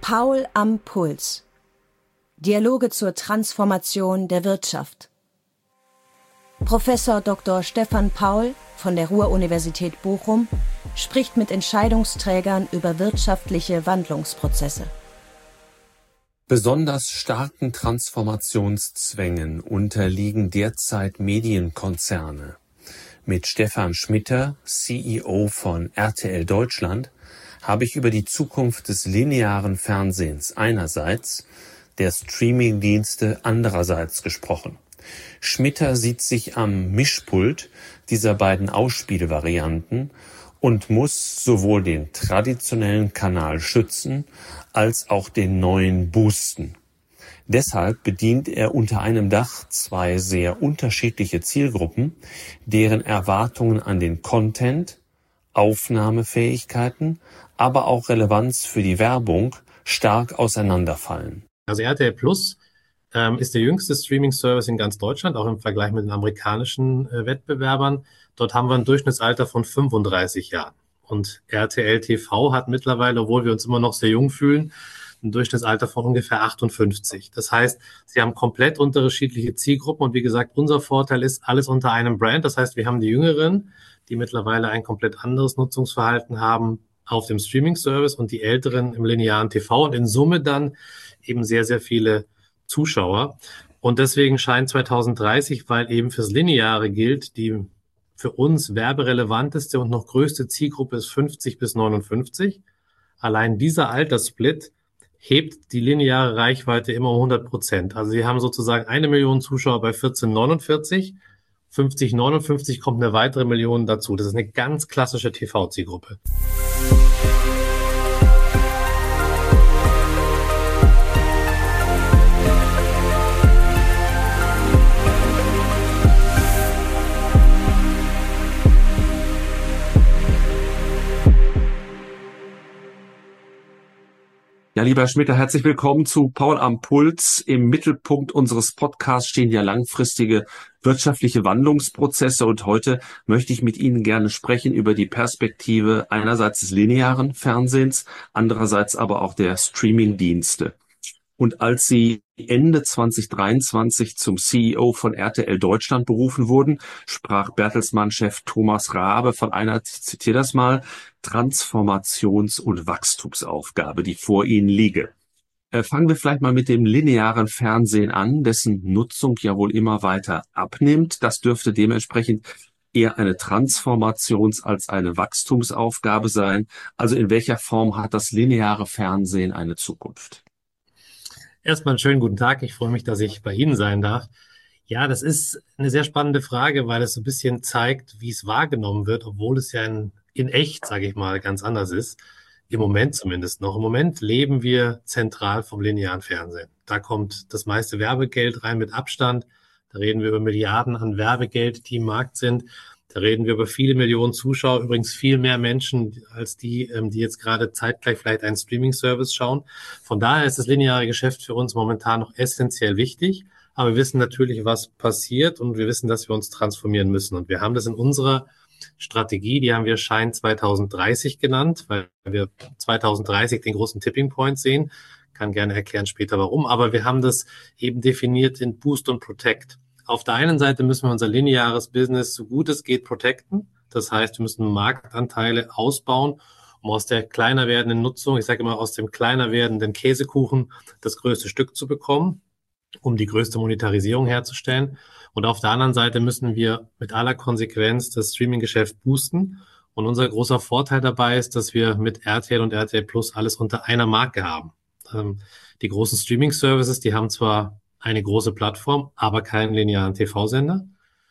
Paul am Puls. Dialoge zur Transformation der Wirtschaft. Professor Dr. Stefan Paul von der Ruhr-Universität Bochum spricht mit Entscheidungsträgern über wirtschaftliche Wandlungsprozesse. Besonders starken Transformationszwängen unterliegen derzeit Medienkonzerne. Mit Stefan Schmitter, CEO von RTL Deutschland, habe ich über die Zukunft des linearen Fernsehens einerseits, der Streamingdienste andererseits gesprochen. Schmitter sieht sich am Mischpult dieser beiden Ausspielvarianten und muss sowohl den traditionellen Kanal schützen, als auch den neuen boosten. Deshalb bedient er unter einem Dach zwei sehr unterschiedliche Zielgruppen, deren Erwartungen an den Content, Aufnahmefähigkeiten, aber auch Relevanz für die Werbung stark auseinanderfallen. Also RTL Plus ist der jüngste Streaming-Service in ganz Deutschland, auch im Vergleich mit den amerikanischen Wettbewerbern. Dort haben wir ein Durchschnittsalter von 35 Jahren. Und RTL TV hat mittlerweile, obwohl wir uns immer noch sehr jung fühlen, ein Durchschnittsalter von ungefähr 58. Das heißt, sie haben komplett unterschiedliche Zielgruppen. Und wie gesagt, unser Vorteil ist alles unter einem Brand. Das heißt, wir haben die Jüngeren, die mittlerweile ein komplett anderes Nutzungsverhalten haben auf dem Streaming-Service und die Älteren im linearen TV und in Summe dann eben sehr, sehr viele Zuschauer. Und deswegen scheint 2030, weil eben fürs Lineare gilt, die für uns werberelevanteste und noch größte Zielgruppe ist 50 bis 59. Allein dieser Alterssplit hebt die lineare Reichweite immer um 100%. Also sie haben sozusagen 1 Million Zuschauer bei 1449, 5059 kommt eine weitere Million dazu. Das ist eine ganz klassische TV-Zielgruppe. Ja, lieber Herr Schmitter, herzlich willkommen zu Paul am Puls. Im Mittelpunkt unseres Podcasts stehen ja langfristige wirtschaftliche Wandlungsprozesse und heute möchte ich mit Ihnen gerne sprechen über die Perspektive einerseits des linearen Fernsehens, andererseits aber auch der Streamingdienste. Und als Sie Ende 2023 zum CEO von RTL Deutschland berufen wurden, sprach Bertelsmann-Chef Thomas Rabe von einer, ich zitiere das mal, Transformations- und Wachstumsaufgabe, die vor Ihnen liege. Fangen wir vielleicht mal mit dem linearen Fernsehen an, dessen Nutzung ja wohl immer weiter abnimmt. Das dürfte dementsprechend eher eine Transformations- als eine Wachstumsaufgabe sein. Also in welcher Form hat das lineare Fernsehen eine Zukunft? Erstmal einen schönen guten Tag. Ich freue mich, dass ich bei Ihnen sein darf. Ja, das ist eine sehr spannende Frage, weil es so ein bisschen zeigt, wie es wahrgenommen wird, obwohl es ja in echt, sage ich mal, ganz anders ist. Im Moment zumindest noch. Im Moment leben wir zentral vom linearen Fernsehen. Da kommt das meiste Werbegeld rein mit Abstand. Da reden wir über Milliarden an Werbegeld, die im Markt sind. Da reden wir über viele Millionen Zuschauer, übrigens viel mehr Menschen als die jetzt gerade zeitgleich vielleicht einen Streaming-Service schauen. Von daher ist das lineare Geschäft für uns momentan noch essentiell wichtig. Aber wir wissen natürlich, was passiert und wir wissen, dass wir uns transformieren müssen. Und wir haben das in unserer Strategie, die haben wir Schein 2030 genannt, weil wir 2030 den großen Tipping Point sehen. Kann gerne erklären später warum. Aber wir haben das eben definiert in Boost und Protect. Auf der einen Seite müssen wir unser lineares Business so gut es geht protecten. Das heißt, wir müssen Marktanteile ausbauen, um aus der kleiner werdenden Nutzung, ich sage immer aus dem kleiner werdenden Käsekuchen, das größte Stück zu bekommen, um die größte Monetarisierung herzustellen. Und auf der anderen Seite müssen wir mit aller Konsequenz das Streaming-Geschäft boosten. Und unser großer Vorteil dabei ist, dass wir mit RTL und RTL Plus alles unter einer Marke haben. Die großen Streaming-Services, die haben zwar eine große Plattform, aber keinen linearen TV-Sender.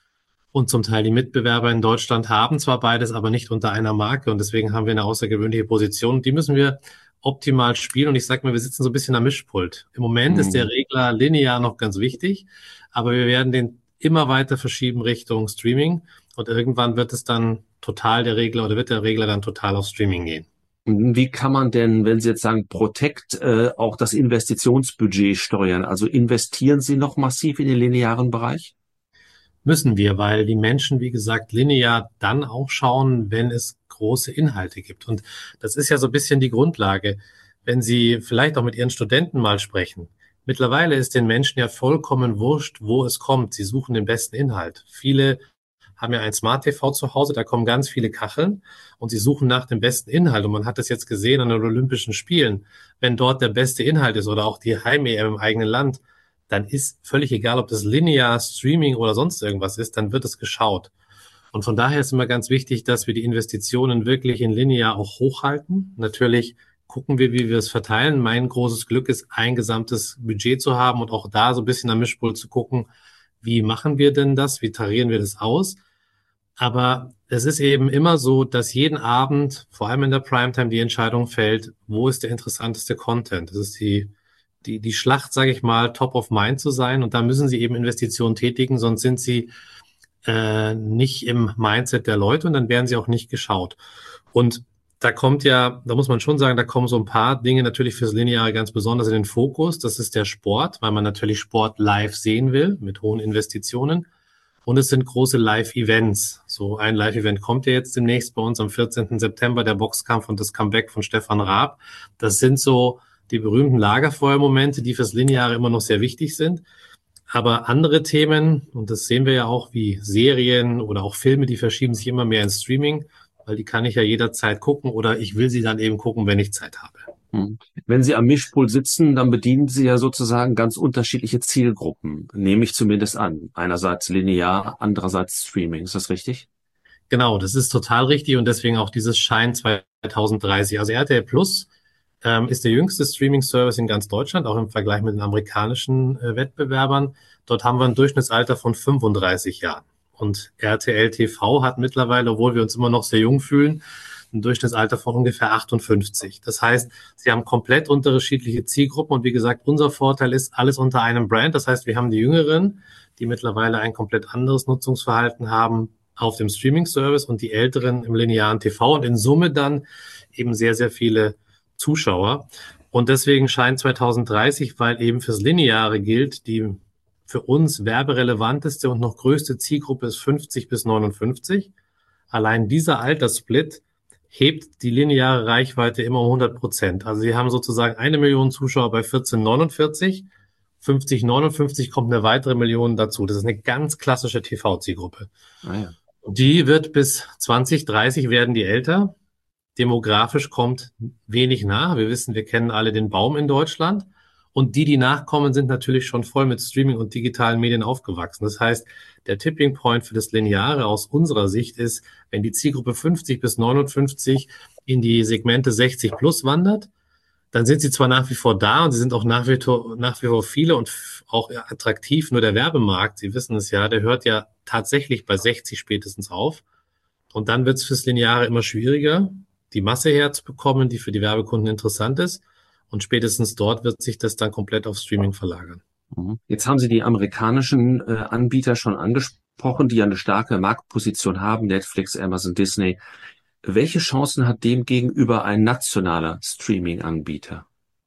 Und zum Teil die Mitbewerber in Deutschland haben zwar beides, aber nicht unter einer Marke. Und deswegen haben wir eine außergewöhnliche Position. Die müssen wir optimal spielen. Und ich sage mal, wir sitzen so ein bisschen am Mischpult. Im Moment ist der Regler linear noch ganz wichtig, aber wir werden den immer weiter verschieben Richtung Streaming. Und irgendwann wird es dann total der Regler oder wird der Regler dann total auf Streaming gehen. Wie kann man denn, wenn Sie jetzt sagen Protect, auch das Investitionsbudget steuern? Also investieren Sie noch massiv in den linearen Bereich? Müssen wir, weil die Menschen, wie gesagt, linear dann auch schauen, wenn es große Inhalte gibt. Und das ist ja so ein bisschen die Grundlage. wenn Sie vielleicht auch mit Ihren Studenten mal sprechen. Mittlerweile ist den Menschen ja vollkommen wurscht, wo es kommt. Sie suchen den besten Inhalt. Viele haben ja ein Smart TV zu Hause, da kommen ganz viele Kacheln und sie suchen nach dem besten Inhalt. Und man hat das jetzt gesehen an den Olympischen Spielen. Wenn dort der beste Inhalt ist oder auch die Heim-EM im eigenen Land, dann ist völlig egal, ob das linear, Streaming oder sonst irgendwas ist, dann wird es geschaut. Und von daher ist immer ganz wichtig, dass wir die Investitionen wirklich in linear auch hochhalten. Natürlich gucken wir, wie wir es verteilen. Mein großes Glück ist, ein gesamtes Budget zu haben und auch da so ein bisschen am Mischpult zu gucken, wie machen wir denn das? Wie tarieren wir das aus? Aber es ist eben immer so, dass jeden Abend, vor allem in der Primetime, die Entscheidung fällt, wo ist der interessanteste Content? Das ist die Schlacht, sage ich mal, top of mind zu sein. Und da müssen Sie eben Investitionen tätigen, sonst sind Sie nicht im Mindset der Leute und dann werden Sie auch nicht geschaut. Und da muss man schon sagen, da kommen so ein paar Dinge natürlich fürs Lineare ganz besonders in den Fokus. Das ist der Sport, weil man natürlich Sport live sehen will mit hohen Investitionen. Und es sind große Live-Events. So ein Live-Event kommt ja jetzt demnächst bei uns am 14. September, der Boxkampf und das Comeback von Stefan Raab. Das sind so die berühmten Lagerfeuermomente, die fürs Lineare immer noch sehr wichtig sind. Aber andere Themen, und das sehen wir ja auch, wie Serien oder auch Filme, die verschieben sich immer mehr ins Streaming, weil die kann ich ja jederzeit gucken oder ich will sie dann eben gucken, wenn ich Zeit habe. Wenn Sie am Mischpult sitzen, dann bedienen Sie ja sozusagen ganz unterschiedliche Zielgruppen, nehme ich zumindest an. Einerseits linear, andererseits Streaming. Ist das richtig? Genau, das ist total richtig und deswegen auch dieses Shine 2030. Also RTL Plus ist der jüngste Streaming-Service in ganz Deutschland, auch im Vergleich mit den amerikanischen Wettbewerbern. Dort haben wir ein Durchschnittsalter von 35 Jahren. Und RTL TV hat mittlerweile, obwohl wir uns immer noch sehr jung fühlen, ein Durchschnittsalter von ungefähr 58. Das heißt, sie haben komplett unterschiedliche Zielgruppen und wie gesagt, unser Vorteil ist alles unter einem Brand. Das heißt, wir haben die Jüngeren, die mittlerweile ein komplett anderes Nutzungsverhalten haben auf dem Streaming-Service und die Älteren im linearen TV und in Summe dann eben sehr, sehr viele Zuschauer. Und deswegen Shine 2030, weil eben fürs Lineare gilt, die für uns werberelevanteste und noch größte Zielgruppe ist 50 bis 59. Allein dieser Alterssplit hebt die lineare Reichweite immer um 100%. Also Sie haben sozusagen 1 Million Zuschauer bei 1449, 5059 kommt eine weitere Million dazu. Das ist eine ganz klassische TV-Zielgruppe. Ah, ja. Die wird bis 2030 werden die älter. Demografisch kommt wenig nach. Wir wissen, wir kennen alle den Baum in Deutschland. Und die nachkommen, sind natürlich schon voll mit Streaming und digitalen Medien aufgewachsen. Das heißt, der Tipping Point für das Lineare aus unserer Sicht ist, wenn die Zielgruppe 50 bis 59 in die Segmente 60 plus wandert, dann sind sie zwar nach wie vor da und sie sind auch nach wie vor viele und auch attraktiv, nur der Werbemarkt, Sie wissen es ja, der hört ja tatsächlich bei 60 spätestens auf. Und dann wird es fürs Lineare immer schwieriger, die Masse herzubekommen, die für die Werbekunden interessant ist. Und spätestens dort wird sich das dann komplett auf Streaming verlagern. Jetzt haben Sie die amerikanischen Anbieter schon angesprochen, die ja eine starke Marktposition haben, Netflix, Amazon, Disney. Welche Chancen hat dem gegenüber ein nationaler Streaming-Anbieter?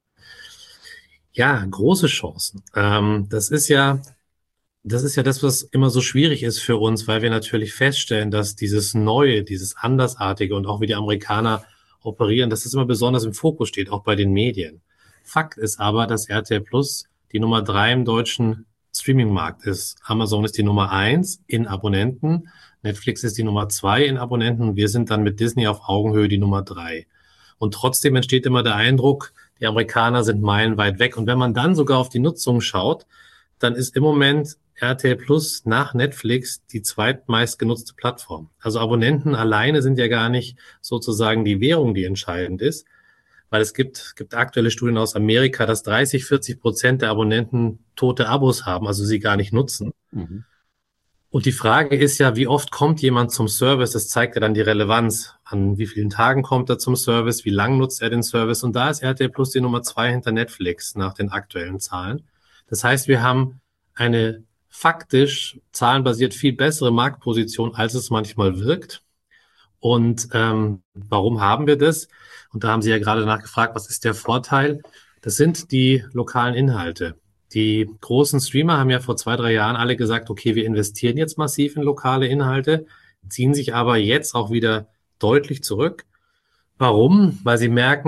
Ja, große Chancen. Das ist ja das, was immer so schwierig ist für uns, weil wir natürlich feststellen, dass dieses Neue, dieses Andersartige und auch wie die Amerikaner operieren, dass das immer besonders im Fokus steht, auch bei den Medien. Fakt ist aber, dass RTL Plus die Nummer 3 im deutschen Streaming-Markt ist. Amazon ist die Nummer 1 in Abonnenten, Netflix ist die Nummer 2 in Abonnenten und wir sind dann mit Disney auf Augenhöhe die Nummer 3. Und trotzdem entsteht immer der Eindruck, die Amerikaner sind meilenweit weg. Und wenn man dann sogar auf die Nutzung schaut, dann ist im Moment RTL Plus nach Netflix die zweitmeist genutzte Plattform. Also Abonnenten alleine sind ja gar nicht sozusagen die Währung, die entscheidend ist, weil es gibt aktuelle Studien aus Amerika, dass 30-40% der Abonnenten tote Abos haben, also sie gar nicht nutzen. Mhm. Und die Frage ist ja, wie oft kommt jemand zum Service? Das zeigt ja dann die Relevanz. An wie vielen Tagen kommt er zum Service? Wie lang nutzt er den Service? Und da ist RTL Plus die Nummer 2 hinter Netflix nach den aktuellen Zahlen. Das heißt, wir haben eine faktisch zahlenbasiert viel bessere Marktposition, als es manchmal wirkt. Und warum haben wir das? Und da haben Sie ja gerade nachgefragt, was ist der Vorteil? Das sind die lokalen Inhalte. Die großen Streamer haben ja vor 2-3 Jahren alle gesagt, okay, wir investieren jetzt massiv in lokale Inhalte, ziehen sich aber jetzt auch wieder deutlich zurück. Warum? Weil sie merken,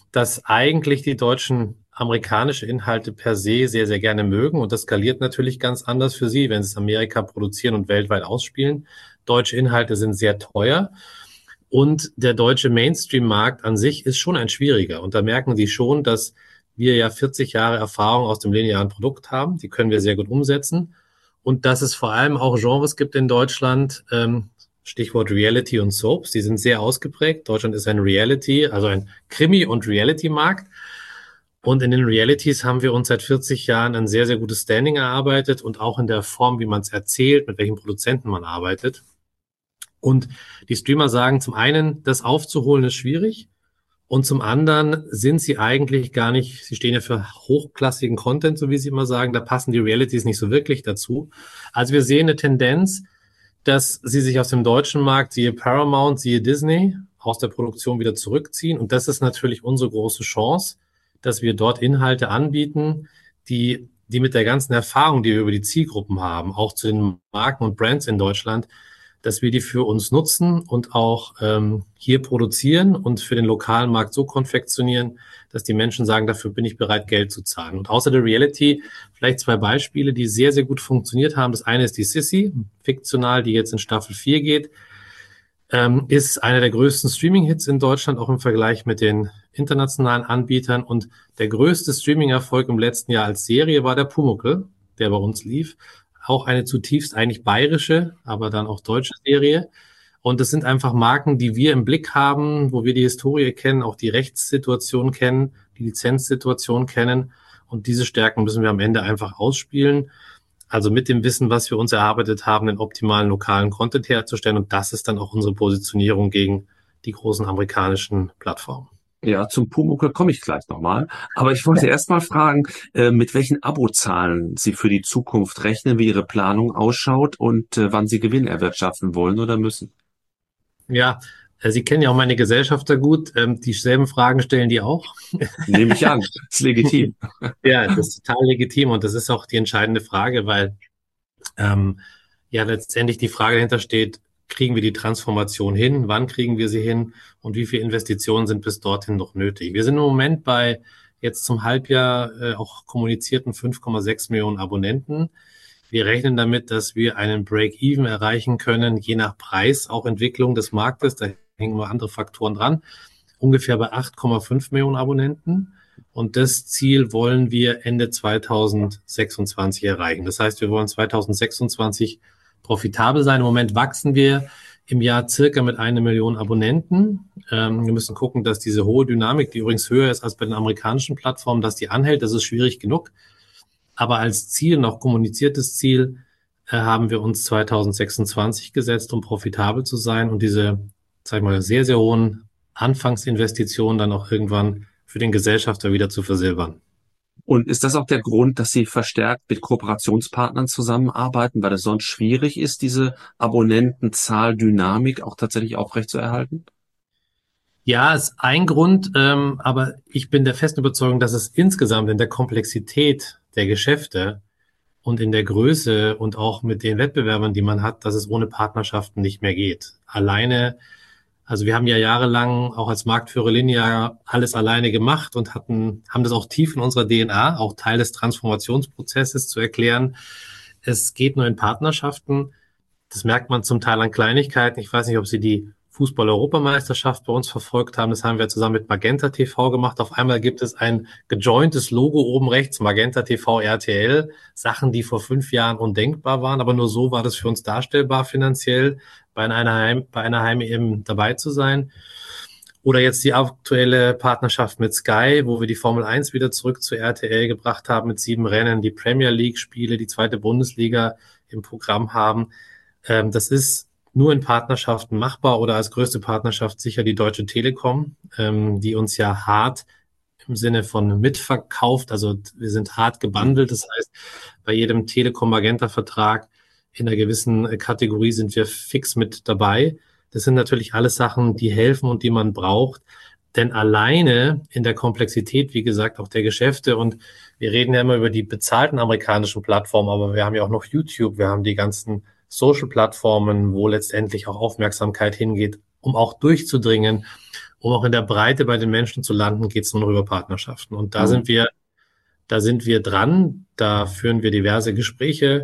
dass eigentlich die Deutschen amerikanische Inhalte per se sehr, sehr gerne mögen. Und das skaliert natürlich ganz anders für sie, wenn sie es in Amerika produzieren und weltweit ausspielen. Deutsche Inhalte sind sehr teuer. Und der deutsche Mainstream-Markt an sich ist schon ein schwieriger. Und da merken Sie schon, dass wir ja 40 Jahre Erfahrung aus dem linearen Produkt haben. Die können wir sehr gut umsetzen. Und dass es vor allem auch Genres gibt in Deutschland, Stichwort Reality und Soaps, die sind sehr ausgeprägt. Deutschland ist ein Reality, also ein Krimi- und Reality-Markt. Und in den Realities haben wir uns seit 40 Jahren ein sehr, sehr gutes Standing erarbeitet und auch in der Form, wie man es erzählt, mit welchen Produzenten man arbeitet. Und die Streamer sagen zum einen, das aufzuholen ist schwierig. Und zum anderen sind sie eigentlich gar nicht, sie stehen ja für hochklassigen Content, so wie sie immer sagen, da passen die Realities nicht so wirklich dazu. Also wir sehen eine Tendenz, dass sie sich aus dem deutschen Markt, siehe Paramount, siehe Disney, aus der Produktion wieder zurückziehen. Und das ist natürlich unsere große Chance, dass wir dort Inhalte anbieten, die mit der ganzen Erfahrung, die wir über die Zielgruppen haben, auch zu den Marken und Brands in Deutschland, dass wir die für uns nutzen und auch hier produzieren und für den lokalen Markt so konfektionieren, dass die Menschen sagen, dafür bin ich bereit, Geld zu zahlen. Und außer der Reality vielleicht 2 Beispiele, die sehr, sehr gut funktioniert haben. Das eine ist die Sissy, fiktional, die jetzt in Staffel 4 geht, ist einer der größten Streaming-Hits in Deutschland, auch im Vergleich mit den internationalen Anbietern. Und der größte Streaming-Erfolg im letzten Jahr als Serie war der Pumuckl, der bei uns lief. Auch eine zutiefst eigentlich bayerische, aber dann auch deutsche Serie. Und das sind einfach Marken, die wir im Blick haben, wo wir die Historie kennen, auch die Rechtssituation kennen, die Lizenzsituation kennen. Und diese Stärken müssen wir am Ende einfach ausspielen. Also mit dem Wissen, was wir uns erarbeitet haben, den optimalen lokalen Content herzustellen. Und das ist dann auch unsere Positionierung gegen die großen amerikanischen Plattformen. Ja, zum Pumuckl komme ich gleich nochmal. Aber ich wollte erst mal fragen, mit welchen Abozahlen Sie für die Zukunft rechnen, wie Ihre Planung ausschaut und wann Sie Gewinn erwirtschaften wollen oder müssen. Ja, Sie kennen ja auch meine Gesellschafter gut. Dieselben Fragen stellen die auch. Nehme ich an, ist legitim. Ja, das ist total legitim und das ist auch die entscheidende Frage, weil ja letztendlich die Frage dahinter steht, kriegen wir die Transformation hin? Wann kriegen wir sie hin? Und wie viele Investitionen sind bis dorthin noch nötig? Wir sind im Moment bei jetzt zum Halbjahr auch kommunizierten 5,6 Millionen Abonnenten. Wir rechnen damit, dass wir einen Break-Even erreichen können, je nach Preis, auch Entwicklung des Marktes. Da hängen immer andere Faktoren dran. Ungefähr bei 8,5 Millionen Abonnenten. Und das Ziel wollen wir Ende 2026 erreichen. Das heißt, wir wollen 2026 profitabel sein. Im Moment wachsen wir im Jahr circa mit 1 Million Abonnenten. Wir müssen gucken, dass diese hohe Dynamik, die übrigens höher ist als bei den amerikanischen Plattformen, dass die anhält. Das ist schwierig genug. Aber als Ziel, noch kommuniziertes Ziel, haben wir uns 2026 gesetzt, um profitabel zu sein und diese, sag ich mal, sehr, sehr hohen Anfangsinvestitionen dann auch irgendwann für den Gesellschafter wieder zu versilbern. Und ist das auch der Grund, dass Sie verstärkt mit Kooperationspartnern zusammenarbeiten, weil es sonst schwierig ist, diese Abonnentenzahl-Dynamik auch tatsächlich aufrechtzuerhalten? Ja, ist ein Grund, aber ich bin der festen Überzeugung, dass es insgesamt in der Komplexität der Geschäfte und in der Größe und auch mit den Wettbewerbern, die man hat, dass es ohne Partnerschaften nicht mehr geht. Alleine, also wir haben ja jahrelang auch als Marktführer linear alles alleine gemacht und haben das auch tief in unserer DNA, auch Teil des Transformationsprozesses zu erklären. Es geht nur in Partnerschaften. Das merkt man zum Teil an Kleinigkeiten. Ich weiß nicht, ob Sie die Fußball-Europameisterschaft bei uns verfolgt haben. Das haben wir zusammen mit Magenta TV gemacht. Auf einmal gibt es ein gejointes Logo oben rechts, Magenta TV RTL. Sachen, die vor 5 Jahren undenkbar waren. Aber nur so war das für uns darstellbar finanziell, bei einer Heim-EM dabei zu sein. Oder jetzt die aktuelle Partnerschaft mit Sky, wo wir die Formel 1 wieder zurück zu RTL gebracht haben mit 7 Rennen, die Premier League-Spiele, die 2. Bundesliga im Programm haben. Das ist nur in Partnerschaften machbar oder als größte Partnerschaft sicher die Deutsche Telekom, die uns ja hart im Sinne von mitverkauft, also wir sind hart gebundelt, das heißt, bei jedem Telekom-Magenta-Vertrag in einer gewissen Kategorie sind wir fix mit dabei. Das sind natürlich alles Sachen, die helfen und die man braucht, denn alleine in der Komplexität, wie gesagt, auch der Geschäfte und wir reden ja immer über die bezahlten amerikanischen Plattformen, aber wir haben ja auch noch YouTube, wir haben die ganzen Social-Plattformen, wo letztendlich auch Aufmerksamkeit hingeht, um auch durchzudringen. um auch in der Breite bei den Menschen zu landen, geht es nur noch über Partnerschaften. Und da sind wir dran, da führen wir diverse Gespräche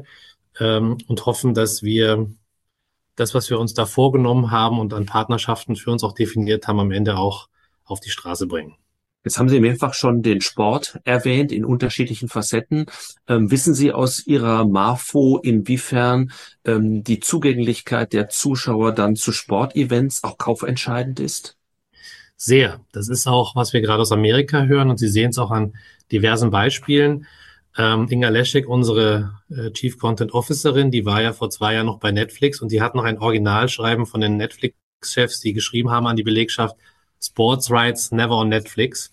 und hoffen, dass wir das, was wir uns da vorgenommen haben und an Partnerschaften für uns auch definiert haben, am Ende auch auf die Straße bringen. Jetzt haben Sie mehrfach schon den Sport erwähnt in unterschiedlichen Facetten. Wissen Sie aus Ihrer Marfo, inwiefern die Zugänglichkeit der Zuschauer dann zu Sportevents auch kaufentscheidend ist? Sehr. Das ist auch, was wir gerade aus Amerika hören, und Sie sehen es auch an diversen Beispielen. Inga Leschek, unsere Chief Content Officerin, die war ja vor 2 Jahren noch bei Netflix, und die hat noch ein Originalschreiben von den Netflix-Chefs, die geschrieben haben an die Belegschaft: Sports Rights never on Netflix,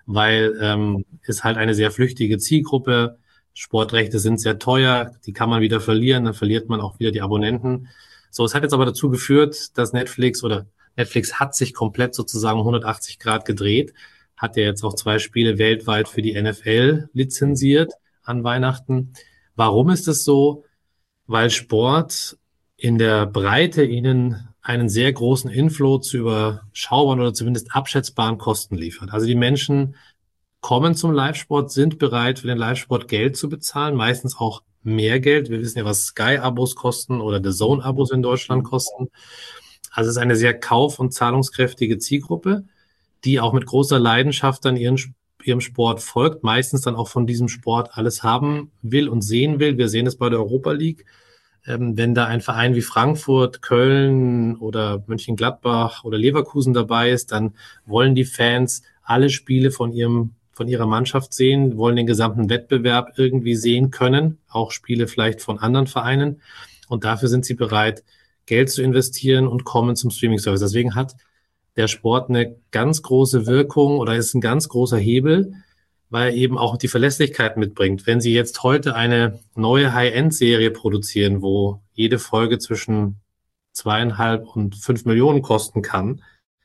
weil ist halt eine sehr flüchtige Zielgruppe. Sportrechte sind sehr teuer, die kann man wieder verlieren, dann verliert man auch wieder die Abonnenten. So, es hat jetzt aber dazu geführt, dass Netflix hat sich komplett sozusagen 180 Grad gedreht, hat ja jetzt auch 2 Spiele weltweit für die NFL lizenziert an Weihnachten. Warum ist es so? Weil Sport in der Breite ihnen einen sehr großen Inflow zu überschaubaren oder zumindest abschätzbaren Kosten liefert. Also die Menschen kommen zum Live-Sport, sind bereit, für den Live-Sport Geld zu bezahlen, meistens auch mehr Geld. Wir wissen ja, was Sky-Abos kosten oder The Zone-Abos in Deutschland kosten. Also es ist eine sehr kauf- und zahlungskräftige Zielgruppe, die auch mit großer Leidenschaft dann ihrem Sport folgt, meistens dann auch von diesem Sport alles haben will und sehen will. Wir sehen es bei der Europa League. Wenn da ein Verein wie Frankfurt, Köln oder Mönchengladbach oder Leverkusen dabei ist, dann wollen die Fans alle Spiele von ihrer Mannschaft sehen, wollen den gesamten Wettbewerb irgendwie sehen können, auch Spiele vielleicht von anderen Vereinen. Und dafür sind sie bereit, Geld zu investieren und kommen zum Streaming-Service. Deswegen hat der Sport eine ganz große Wirkung oder ist ein ganz großer Hebel, weil er eben auch die Verlässlichkeit mitbringt. Wenn Sie jetzt heute eine neue High-End-Serie produzieren, wo jede Folge zwischen 2,5 und 5 Millionen kosten kann,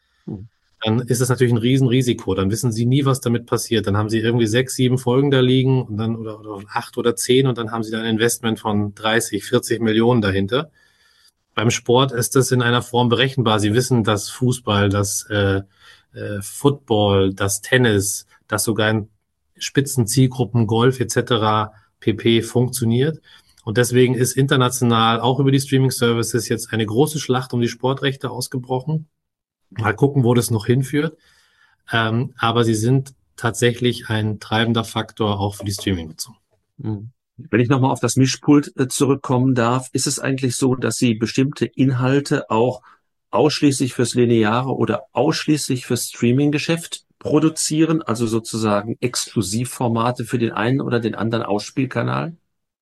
dann ist das natürlich ein Riesenrisiko. Dann wissen Sie nie, was damit passiert. Dann haben Sie irgendwie 6, 7 Folgen da liegen und dann oder 8 oder 10, und dann haben Sie da ein Investment von 30, 40 Millionen dahinter. Beim Sport ist das in einer Form berechenbar. Sie wissen, dass Fußball, dass Football, dass Tennis, dass sogar in Spitzenzielgruppen, Golf etc. pp. Funktioniert. Und deswegen ist international auch über die Streaming-Services jetzt eine große Schlacht um die Sportrechte ausgebrochen. Mal gucken, wo das noch hinführt. Aber sie sind tatsächlich ein treibender Faktor auch für die Streaming-Nutzung. Wenn ich nochmal auf das Mischpult zurückkommen darf, ist es eigentlich so, dass Sie bestimmte Inhalte auch ausschließlich fürs lineare oder ausschließlich fürs Streaming-Geschäft produzieren, also sozusagen Exklusivformate für den einen oder den anderen Ausspielkanal?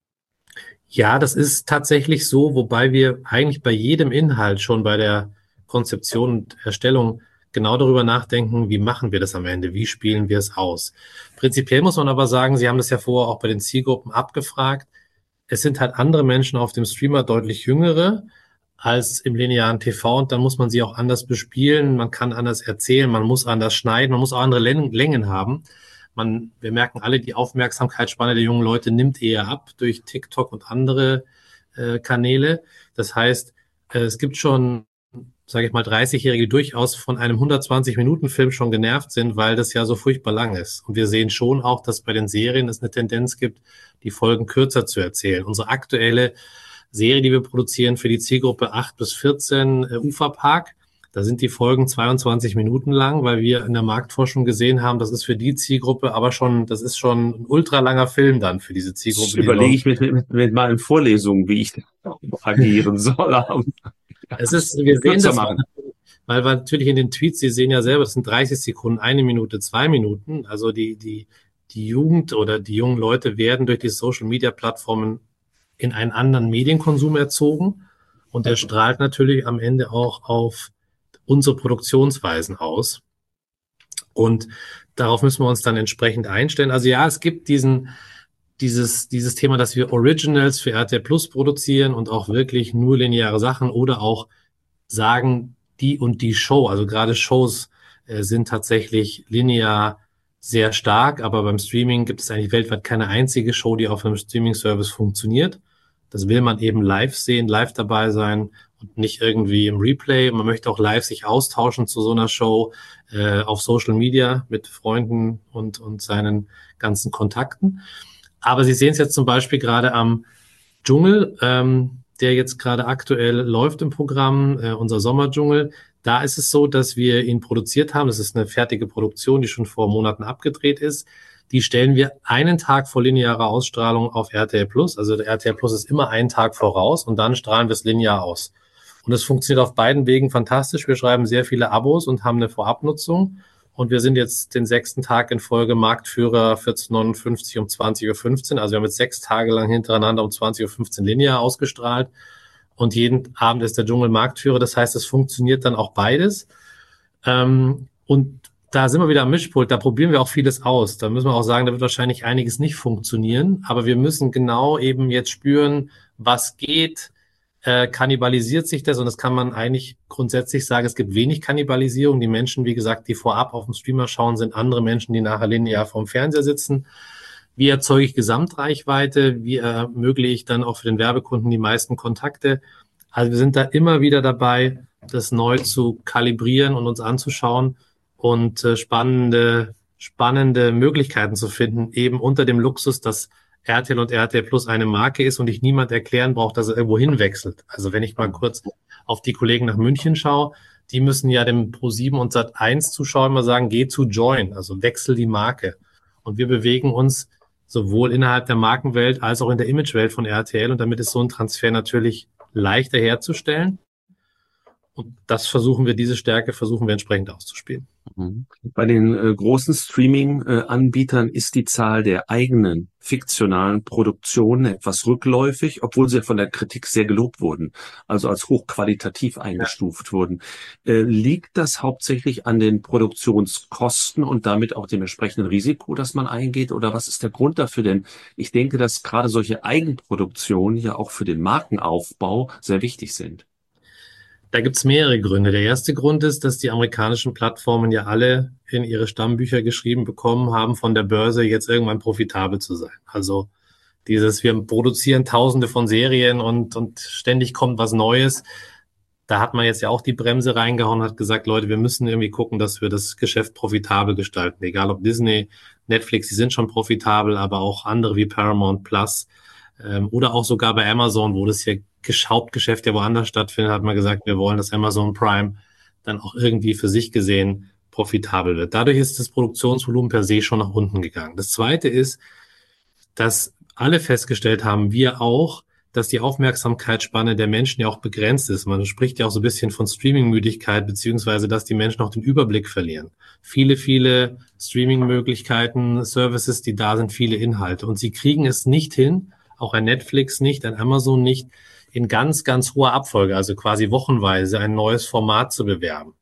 Ja, das ist tatsächlich so, wobei wir eigentlich bei jedem Inhalt schon bei der Konzeption und Erstellung genau darüber nachdenken, wie machen wir das am Ende, wie spielen wir es aus. Prinzipiell muss man aber sagen, Sie haben das ja vorher auch bei den Zielgruppen abgefragt, es sind halt andere Menschen auf dem Streamer, deutlich jüngere als im linearen TV, und dann muss man sie auch anders bespielen, man kann anders erzählen, man muss anders schneiden, man muss auch andere Längen haben. Wir merken alle, die Aufmerksamkeitsspanne der jungen Leute nimmt eher ab durch TikTok und andere Kanäle. Das heißt, es gibt schon, sage ich mal, 30-Jährige, die durchaus von einem 120-Minuten-Film schon genervt sind, weil das ja so furchtbar lang ist. Und wir sehen schon auch, dass bei den Serien es eine Tendenz gibt, die Folgen kürzer zu erzählen. Unsere aktuelle Serie, die wir produzieren für die Zielgruppe 8 bis 14, Uferpark, da sind die Folgen 22 Minuten lang, weil wir in der Marktforschung gesehen haben, das ist für die Zielgruppe das ist schon ein ultralanger Film dann für diese Zielgruppe. Das überlege ich mit meinen Vorlesungen, wie ich agieren soll. Wir sehen das, weil natürlich in den Tweets, Sie sehen ja selber, das sind 30 Sekunden, 1 Minute, 2 Minuten. Also die Jugend oder die jungen Leute werden durch die Social-Media-Plattformen in einen anderen Medienkonsum erzogen, und der strahlt natürlich am Ende auch auf unsere Produktionsweisen aus. Und darauf müssen wir uns dann entsprechend einstellen. Also ja, es gibt dieses Thema, dass wir Originals für RTL Plus produzieren und auch wirklich nur lineare Sachen oder auch sagen, die und die Show, also gerade Shows sind tatsächlich linear sehr stark, aber beim Streaming gibt es eigentlich weltweit keine einzige Show, die auf einem Streaming-Service funktioniert. Das will man eben live sehen, live dabei sein, und nicht irgendwie im Replay. Man möchte auch live sich austauschen zu so einer Show auf Social Media mit Freunden und seinen ganzen Kontakten. Aber Sie sehen es jetzt zum Beispiel gerade am Dschungel, der jetzt gerade aktuell läuft im Programm, unser Sommerdschungel. Da ist es so, dass wir ihn produziert haben. Das ist eine fertige Produktion, die schon vor Monaten abgedreht ist. Die stellen wir einen Tag vor linearer Ausstrahlung auf RTL Plus. Also der RTL Plus ist immer einen Tag voraus und dann strahlen wir es linear aus. Und es funktioniert auf beiden Wegen fantastisch. Wir schreiben sehr viele Abos und haben eine Vorabnutzung. Und wir sind jetzt den 6. Tag in Folge Marktführer 14:59 um 20:15 Uhr. Also wir haben jetzt 6 Tage lang hintereinander um 20:15 Uhr linear ausgestrahlt. Und jeden Abend ist der Dschungel Marktführer. Das heißt, es funktioniert dann auch beides. Und da sind wir wieder am Mischpult. Da probieren wir auch vieles aus. Da müssen wir auch sagen, da wird wahrscheinlich einiges nicht funktionieren. Aber wir müssen genau eben jetzt spüren, was geht. Kannibalisiert sich das? Und das kann man eigentlich grundsätzlich sagen, es gibt wenig Kannibalisierung. Die Menschen, wie gesagt, die vorab auf dem Streamer schauen, sind andere Menschen, die nachher linear vorm Fernseher sitzen. Wie erzeuge ich Gesamtreichweite? Wie ermögliche ich dann auch für den Werbekunden die meisten Kontakte? Also wir sind da immer wieder dabei, das neu zu kalibrieren und uns anzuschauen und spannende Möglichkeiten zu finden, eben unter dem Luxus, dass RTL und RTL Plus eine Marke ist und ich niemand erklären braucht, dass er irgendwo hinwechselt. Also wenn ich mal kurz auf die Kollegen nach München schaue, die müssen ja dem Pro7 und Sat.1 Zuschauer immer sagen, geh zu Join, also wechsel die Marke. Und wir bewegen uns sowohl innerhalb der Markenwelt als auch in der Imagewelt von RTL und damit ist so ein Transfer natürlich leichter herzustellen. Und diese Stärke versuchen wir entsprechend auszuspielen. Bei den großen Streaming-Anbietern ist die Zahl der eigenen fiktionalen Produktionen etwas rückläufig, obwohl sie von der Kritik sehr gelobt wurden, also als hochqualitativ eingestuft wurden. Liegt das hauptsächlich an den Produktionskosten und damit auch dem entsprechenden Risiko, das man eingeht? Oder was ist der Grund dafür? Denn ich denke, dass gerade solche Eigenproduktionen ja auch für den Markenaufbau sehr wichtig sind. Da gibt's mehrere Gründe. Der erste Grund ist, dass die amerikanischen Plattformen ja alle in ihre Stammbücher geschrieben bekommen haben, von der Börse jetzt irgendwann profitabel zu sein. Also wir produzieren Tausende von Serien und ständig kommt was Neues. Da hat man jetzt ja auch die Bremse reingehauen und hat gesagt, Leute, wir müssen irgendwie gucken, dass wir das Geschäft profitabel gestalten. Egal ob Disney, Netflix, die sind schon profitabel, aber auch andere wie Paramount Plus oder auch sogar bei Amazon, wo das hier Hauptgeschäft ja woanders stattfindet, hat man gesagt, wir wollen, dass Amazon Prime dann auch irgendwie für sich gesehen profitabel wird. Dadurch ist das Produktionsvolumen per se schon nach unten gegangen. Das Zweite ist, dass alle festgestellt haben, wir auch, dass die Aufmerksamkeitsspanne der Menschen ja auch begrenzt ist. Man spricht ja auch so ein bisschen von Streamingmüdigkeit, beziehungsweise dass die Menschen auch den Überblick verlieren. Viele Streamingmöglichkeiten, Services, die da sind, viele Inhalte. Und sie kriegen es nicht hin, auch ein Netflix nicht, ein Amazon nicht, in ganz, ganz hoher Abfolge, also quasi wochenweise, ein neues Format zu bewerben.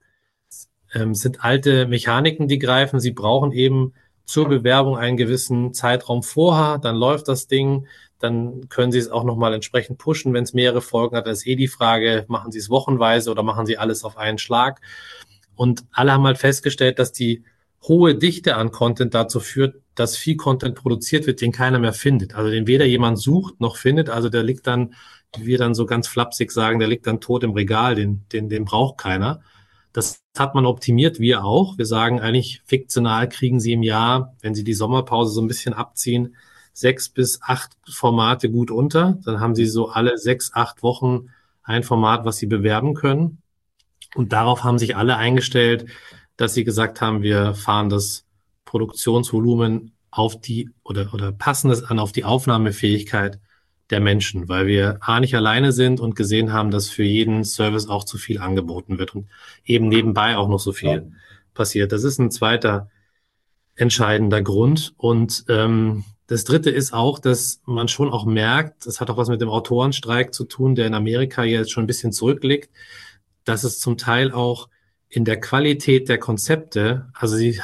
Sind alte Mechaniken, die greifen. Sie brauchen eben zur Bewerbung einen gewissen Zeitraum vorher, dann läuft das Ding, dann können Sie es auch nochmal entsprechend pushen, wenn es mehrere Folgen hat. Dann ist die Frage, machen Sie es wochenweise oder machen Sie alles auf einen Schlag? Und alle haben halt festgestellt, dass die hohe Dichte an Content dazu führt, dass viel Content produziert wird, den keiner mehr findet. Also den weder jemand sucht noch findet. Also der liegt dann, wie wir dann so ganz flapsig sagen, der liegt dann tot im Regal, den braucht keiner. Das hat man optimiert, wir auch. Wir sagen eigentlich, fiktional kriegen Sie im Jahr, wenn Sie die Sommerpause so ein bisschen abziehen, 6 bis 8 Formate gut unter. Dann haben Sie so alle 6, 8 Wochen ein Format, was Sie bewerben können. Und darauf haben sich alle eingestellt, dass sie gesagt haben, wir fahren das Produktionsvolumen auf die oder passen es an auf die Aufnahmefähigkeit der Menschen, weil wir nicht alleine sind und gesehen haben, dass für jeden Service auch zu viel angeboten wird und eben nebenbei auch noch so viel passiert. Das ist ein zweiter entscheidender Grund. Und das dritte ist auch, dass man schon auch merkt, das hat auch was mit dem Autorenstreik zu tun, der in Amerika jetzt schon ein bisschen zurückliegt, dass es zum Teil auch in der Qualität der Konzepte, also sie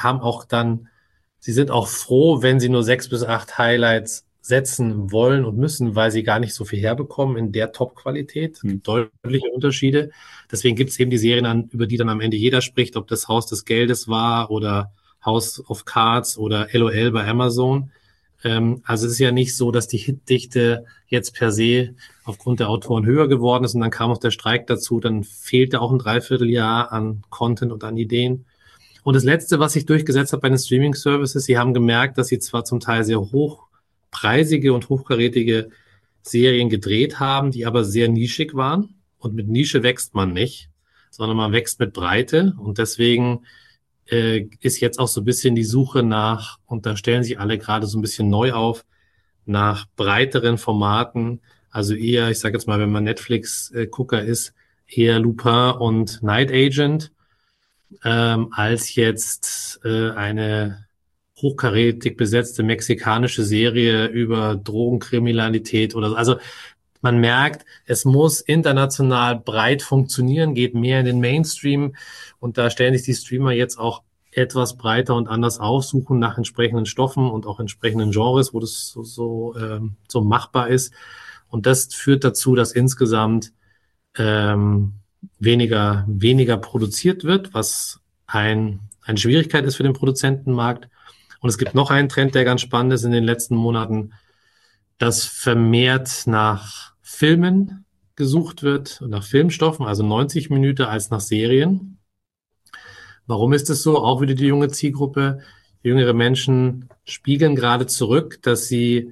sind auch froh, wenn sie nur 6 bis 8 Highlights setzen wollen und müssen, weil sie gar nicht so viel herbekommen in der Top-Qualität. Deutliche Unterschiede. Deswegen gibt es eben die Serien, über die dann am Ende jeder spricht, ob das Haus des Geldes war oder House of Cards oder LOL bei Amazon. Also es ist ja nicht so, dass die Hitdichte jetzt per se aufgrund der Autoren höher geworden ist und dann kam auch der Streik dazu, dann fehlte auch ein Dreivierteljahr an Content und an Ideen. Und das Letzte, was sich durchgesetzt hat bei den Streaming-Services, sie haben gemerkt, dass sie zwar zum Teil sehr hochpreisige und hochkarätige Serien gedreht haben, die aber sehr nischig waren. Und mit Nische wächst man nicht, sondern man wächst mit Breite. Und deswegen ist jetzt auch so ein bisschen die Suche nach, und da stellen sich alle gerade so ein bisschen neu auf, nach breiteren Formaten. Also eher, ich sage jetzt mal, wenn man Netflix-Gucker ist, eher Lupin und Night Agent, als jetzt eine hochkarätig besetzte mexikanische Serie über Drogenkriminalität oder so. Also man merkt, es muss international breit funktionieren, geht mehr in den Mainstream und da stellen sich die Streamer jetzt auch etwas breiter und anders aufsuchen nach entsprechenden Stoffen und auch entsprechenden Genres, wo das so machbar ist. Und das führt dazu, dass insgesamt weniger produziert wird, was eine Schwierigkeit ist für den Produzentenmarkt. Und es gibt noch einen Trend, der ganz spannend ist in den letzten Monaten, dass vermehrt nach Filmen gesucht wird, nach Filmstoffen, also 90 Minuten als nach Serien. Warum ist es so? Auch wieder die junge Zielgruppe. Jüngere Menschen spiegeln gerade zurück, dass sie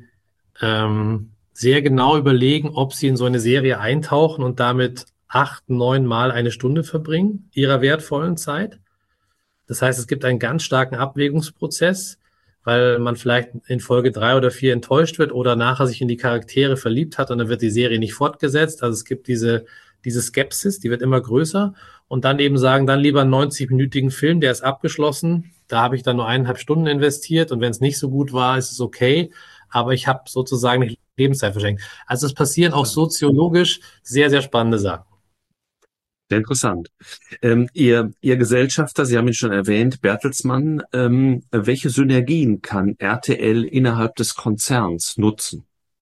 sehr genau überlegen, ob sie in so eine Serie eintauchen und damit 8, 9 Mal eine Stunde verbringen ihrer wertvollen Zeit. Das heißt, es gibt einen ganz starken Abwägungsprozess, weil man vielleicht in Folge 3 oder 4 enttäuscht wird oder nachher sich in die Charaktere verliebt hat und dann wird die Serie nicht fortgesetzt. Also es gibt diese Skepsis, die wird immer größer und dann eben sagen, dann lieber einen 90-minütigen Film, der ist abgeschlossen. Da habe ich dann nur 1,5 Stunden investiert und wenn es nicht so gut war, ist es okay. Aber ich habe sozusagen nicht Lebenszeit verschenkt. Also es passieren auch soziologisch sehr, sehr spannende Sachen. Sehr interessant. Ihr Gesellschafter, Sie haben ihn schon erwähnt, Bertelsmann, welche Synergien kann RTL innerhalb des Konzerns nutzen?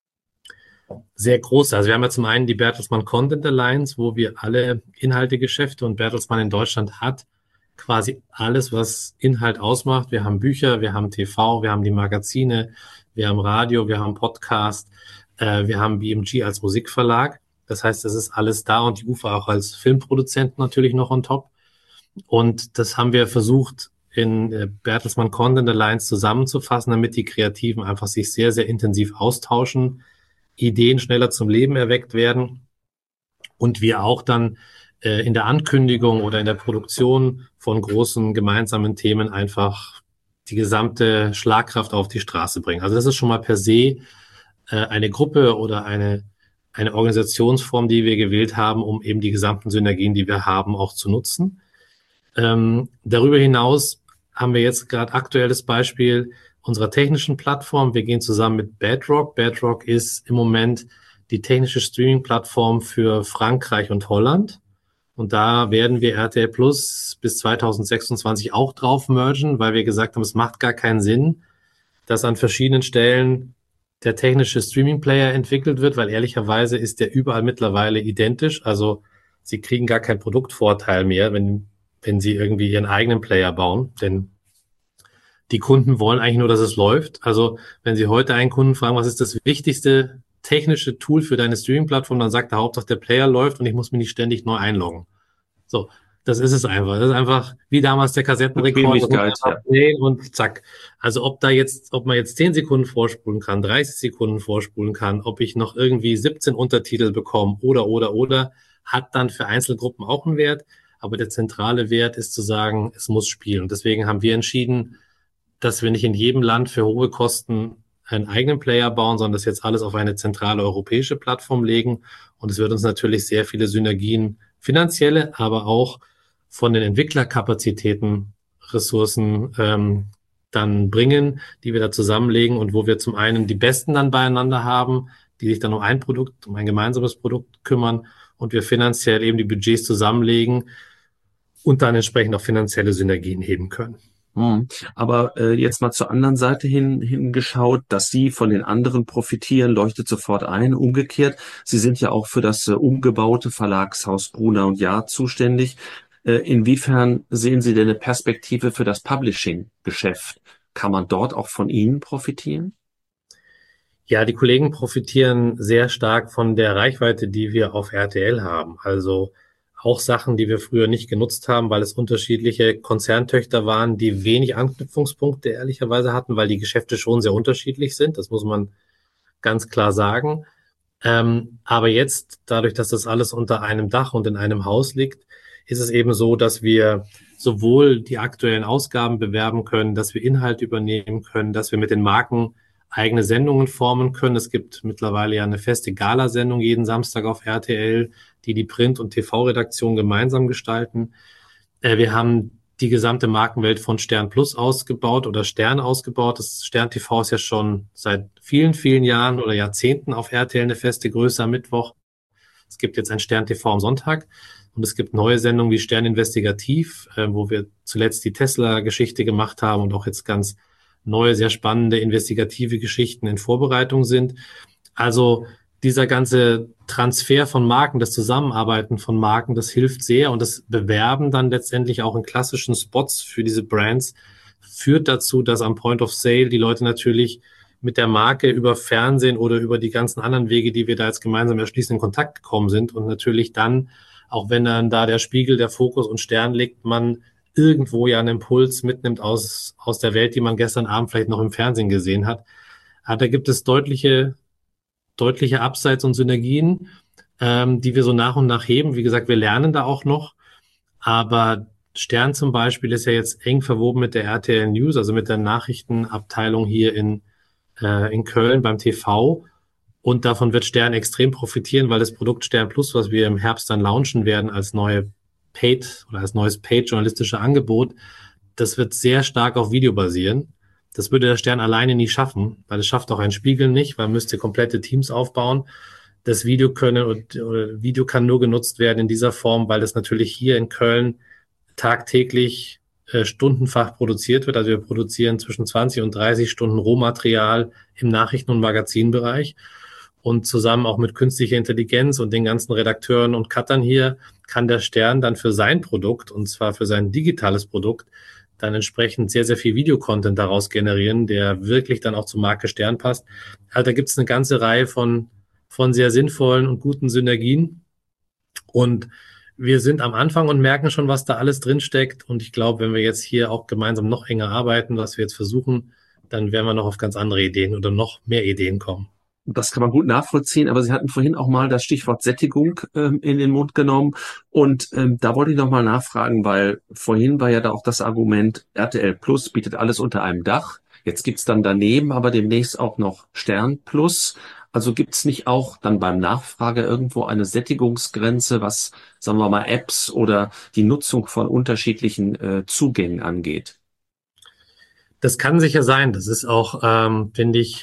Sehr groß. Also wir haben ja zum einen die Bertelsmann Content Alliance, wo wir alle Inhaltegeschäfte und Bertelsmann in Deutschland hat quasi alles, was Inhalt ausmacht. Wir haben Bücher, wir haben TV, wir haben die Magazine, wir haben Radio, wir haben Podcast, wir haben BMG als Musikverlag. Das heißt, es ist alles da und die UFA auch als Filmproduzent natürlich noch on top. Und das haben wir versucht in Bertelsmann Content Alliance zusammenzufassen, damit die Kreativen einfach sich sehr, sehr intensiv austauschen, Ideen schneller zum Leben erweckt werden und wir auch dann in der Ankündigung oder in der Produktion von großen gemeinsamen Themen einfach die gesamte Schlagkraft auf die Straße bringen. Also das ist schon mal per se eine Gruppe oder eine Organisationsform, die wir gewählt haben, um eben die gesamten Synergien, die wir haben, auch zu nutzen. Darüber hinaus haben wir jetzt gerade aktuell das Beispiel unserer technischen Plattform. Wir gehen zusammen mit Bedrock. Bedrock ist im Moment die technische Streaming-Plattform für Frankreich und Holland. Und da werden wir RTL Plus bis 2026 auch drauf mergen, weil wir gesagt haben, es macht gar keinen Sinn, dass an verschiedenen Stellen der technische Streaming-Player entwickelt wird, weil ehrlicherweise ist der überall mittlerweile identisch. Also Sie kriegen gar keinen Produktvorteil mehr, wenn Sie irgendwie Ihren eigenen Player bauen, denn die Kunden wollen eigentlich nur, dass es läuft. Also wenn Sie heute einen Kunden fragen, was ist das wichtigste technische Tool für deine Streaming-Plattform, dann sagt der Hauptsache, der Player läuft und ich muss mich nicht ständig neu einloggen. So, das ist es einfach. Das ist einfach wie damals der Kassettenrekorder und zack. Also ob man jetzt 10 Sekunden vorspulen kann, 30 Sekunden vorspulen kann, ob ich noch irgendwie 17 Untertitel bekomme oder, hat dann für Einzelgruppen auch einen Wert. Aber der zentrale Wert ist zu sagen, es muss spielen. Und deswegen haben wir entschieden, dass wir nicht in jedem Land für hohe Kosten einen eigenen Player bauen, sondern das jetzt alles auf eine zentrale europäische Plattform legen. Und es wird uns natürlich sehr viele Synergien, finanzielle, aber auch von den Entwicklerkapazitäten, Ressourcen dann bringen, die wir da zusammenlegen und wo wir zum einen die Besten dann beieinander haben, die sich dann um ein gemeinsames Produkt kümmern und wir finanziell eben die Budgets zusammenlegen und dann entsprechend auch finanzielle Synergien heben können. Aber jetzt mal zur anderen Seite hingeschaut, dass Sie von den anderen profitieren, leuchtet sofort ein. Umgekehrt, Sie sind ja auch für das umgebaute Verlagshaus Gruner und Jahr zuständig. Inwiefern sehen Sie denn eine Perspektive für das Publishing-Geschäft? Kann man dort auch von Ihnen profitieren? Ja, die Kollegen profitieren sehr stark von der Reichweite, die wir auf RTL haben. Also auch Sachen, die wir früher nicht genutzt haben, weil es unterschiedliche Konzerntöchter waren, die wenig Anknüpfungspunkte ehrlicherweise hatten, weil die Geschäfte schon sehr unterschiedlich sind. Das muss man ganz klar sagen. Aber jetzt, dadurch, dass das alles unter einem Dach und in einem Haus liegt, ist es eben so, dass wir sowohl die aktuellen Ausgaben bewerben können, dass wir Inhalt übernehmen können, dass wir mit den Marken eigene Sendungen formen können. Es gibt mittlerweile ja eine feste Galasendung jeden Samstag auf RTL, die Print- und TV-Redaktion gemeinsam gestalten. Wir haben die gesamte Markenwelt von Stern Plus ausgebaut oder Stern ausgebaut. Das Stern TV ist ja schon seit vielen, vielen Jahren oder Jahrzehnten auf RTL eine feste Größe am Mittwoch. Es gibt jetzt ein Stern TV am Sonntag und es gibt neue Sendungen wie Stern Investigativ, wo wir zuletzt die Tesla-Geschichte gemacht haben und auch jetzt ganz neue, sehr spannende investigative Geschichten in Vorbereitung sind. Also dieser ganze Transfer von Marken, das Zusammenarbeiten von Marken, das hilft sehr und das Bewerben dann letztendlich auch in klassischen Spots für diese Brands führt dazu, dass am Point of Sale die Leute natürlich mit der Marke über Fernsehen oder über die ganzen anderen Wege, die wir da jetzt gemeinsam erschließen, in Kontakt gekommen sind und natürlich dann, auch wenn dann da der Spiegel, der Fokus und Stern liegt, man irgendwo ja einen Impuls mitnimmt aus der Welt, die man gestern Abend vielleicht noch im Fernsehen gesehen hat. Aber da gibt es deutliche Upsides und Synergien, die wir so nach und nach heben. Wie gesagt, wir lernen da auch noch, aber Stern zum Beispiel ist ja jetzt eng verwoben mit der RTL News, also mit der Nachrichtenabteilung hier in Köln beim TV. Und davon wird Stern extrem profitieren, weil das Produkt Stern Plus, was wir im Herbst dann launchen werden als neue Paid oder als neues Paid-journalistische Angebot, das wird sehr stark auf Video basieren. Das würde der Stern alleine nie schaffen, weil es schafft auch ein Spiegel nicht, weil man müsste komplette Teams aufbauen. Das Video oder Video kann nur genutzt werden in dieser Form, weil das natürlich hier in Köln tagtäglich stundenfach produziert wird. Also wir produzieren zwischen 20 und 30 Stunden Rohmaterial im Nachrichten- und Magazinbereich. Und zusammen auch mit künstlicher Intelligenz und den ganzen Redakteuren und Cuttern hier kann der Stern dann für sein Produkt, und zwar für sein digitales Produkt, dann entsprechend sehr, sehr viel Videocontent daraus generieren, der wirklich dann auch zur Marke Stern passt. Also da gibt es eine ganze Reihe von sehr sinnvollen und guten Synergien. Und wir sind am Anfang und merken schon, was da alles drinsteckt. Und ich glaube, wenn wir jetzt hier auch gemeinsam noch enger arbeiten, was wir jetzt versuchen, dann werden wir noch auf ganz andere Ideen oder noch mehr Ideen kommen. Das kann man gut nachvollziehen, aber Sie hatten vorhin auch mal das Stichwort Sättigung in den Mund genommen und da wollte ich noch mal nachfragen, weil vorhin war ja da auch das Argument, RTL Plus bietet alles unter einem Dach. Jetzt gibt's dann daneben aber demnächst auch noch Stern Plus. Also gibt's nicht auch dann beim Nachfrage irgendwo eine Sättigungsgrenze, was, sagen wir mal, Apps oder die Nutzung von unterschiedlichen Zugängen angeht? Das kann sicher sein. Das ist auch, finde ich,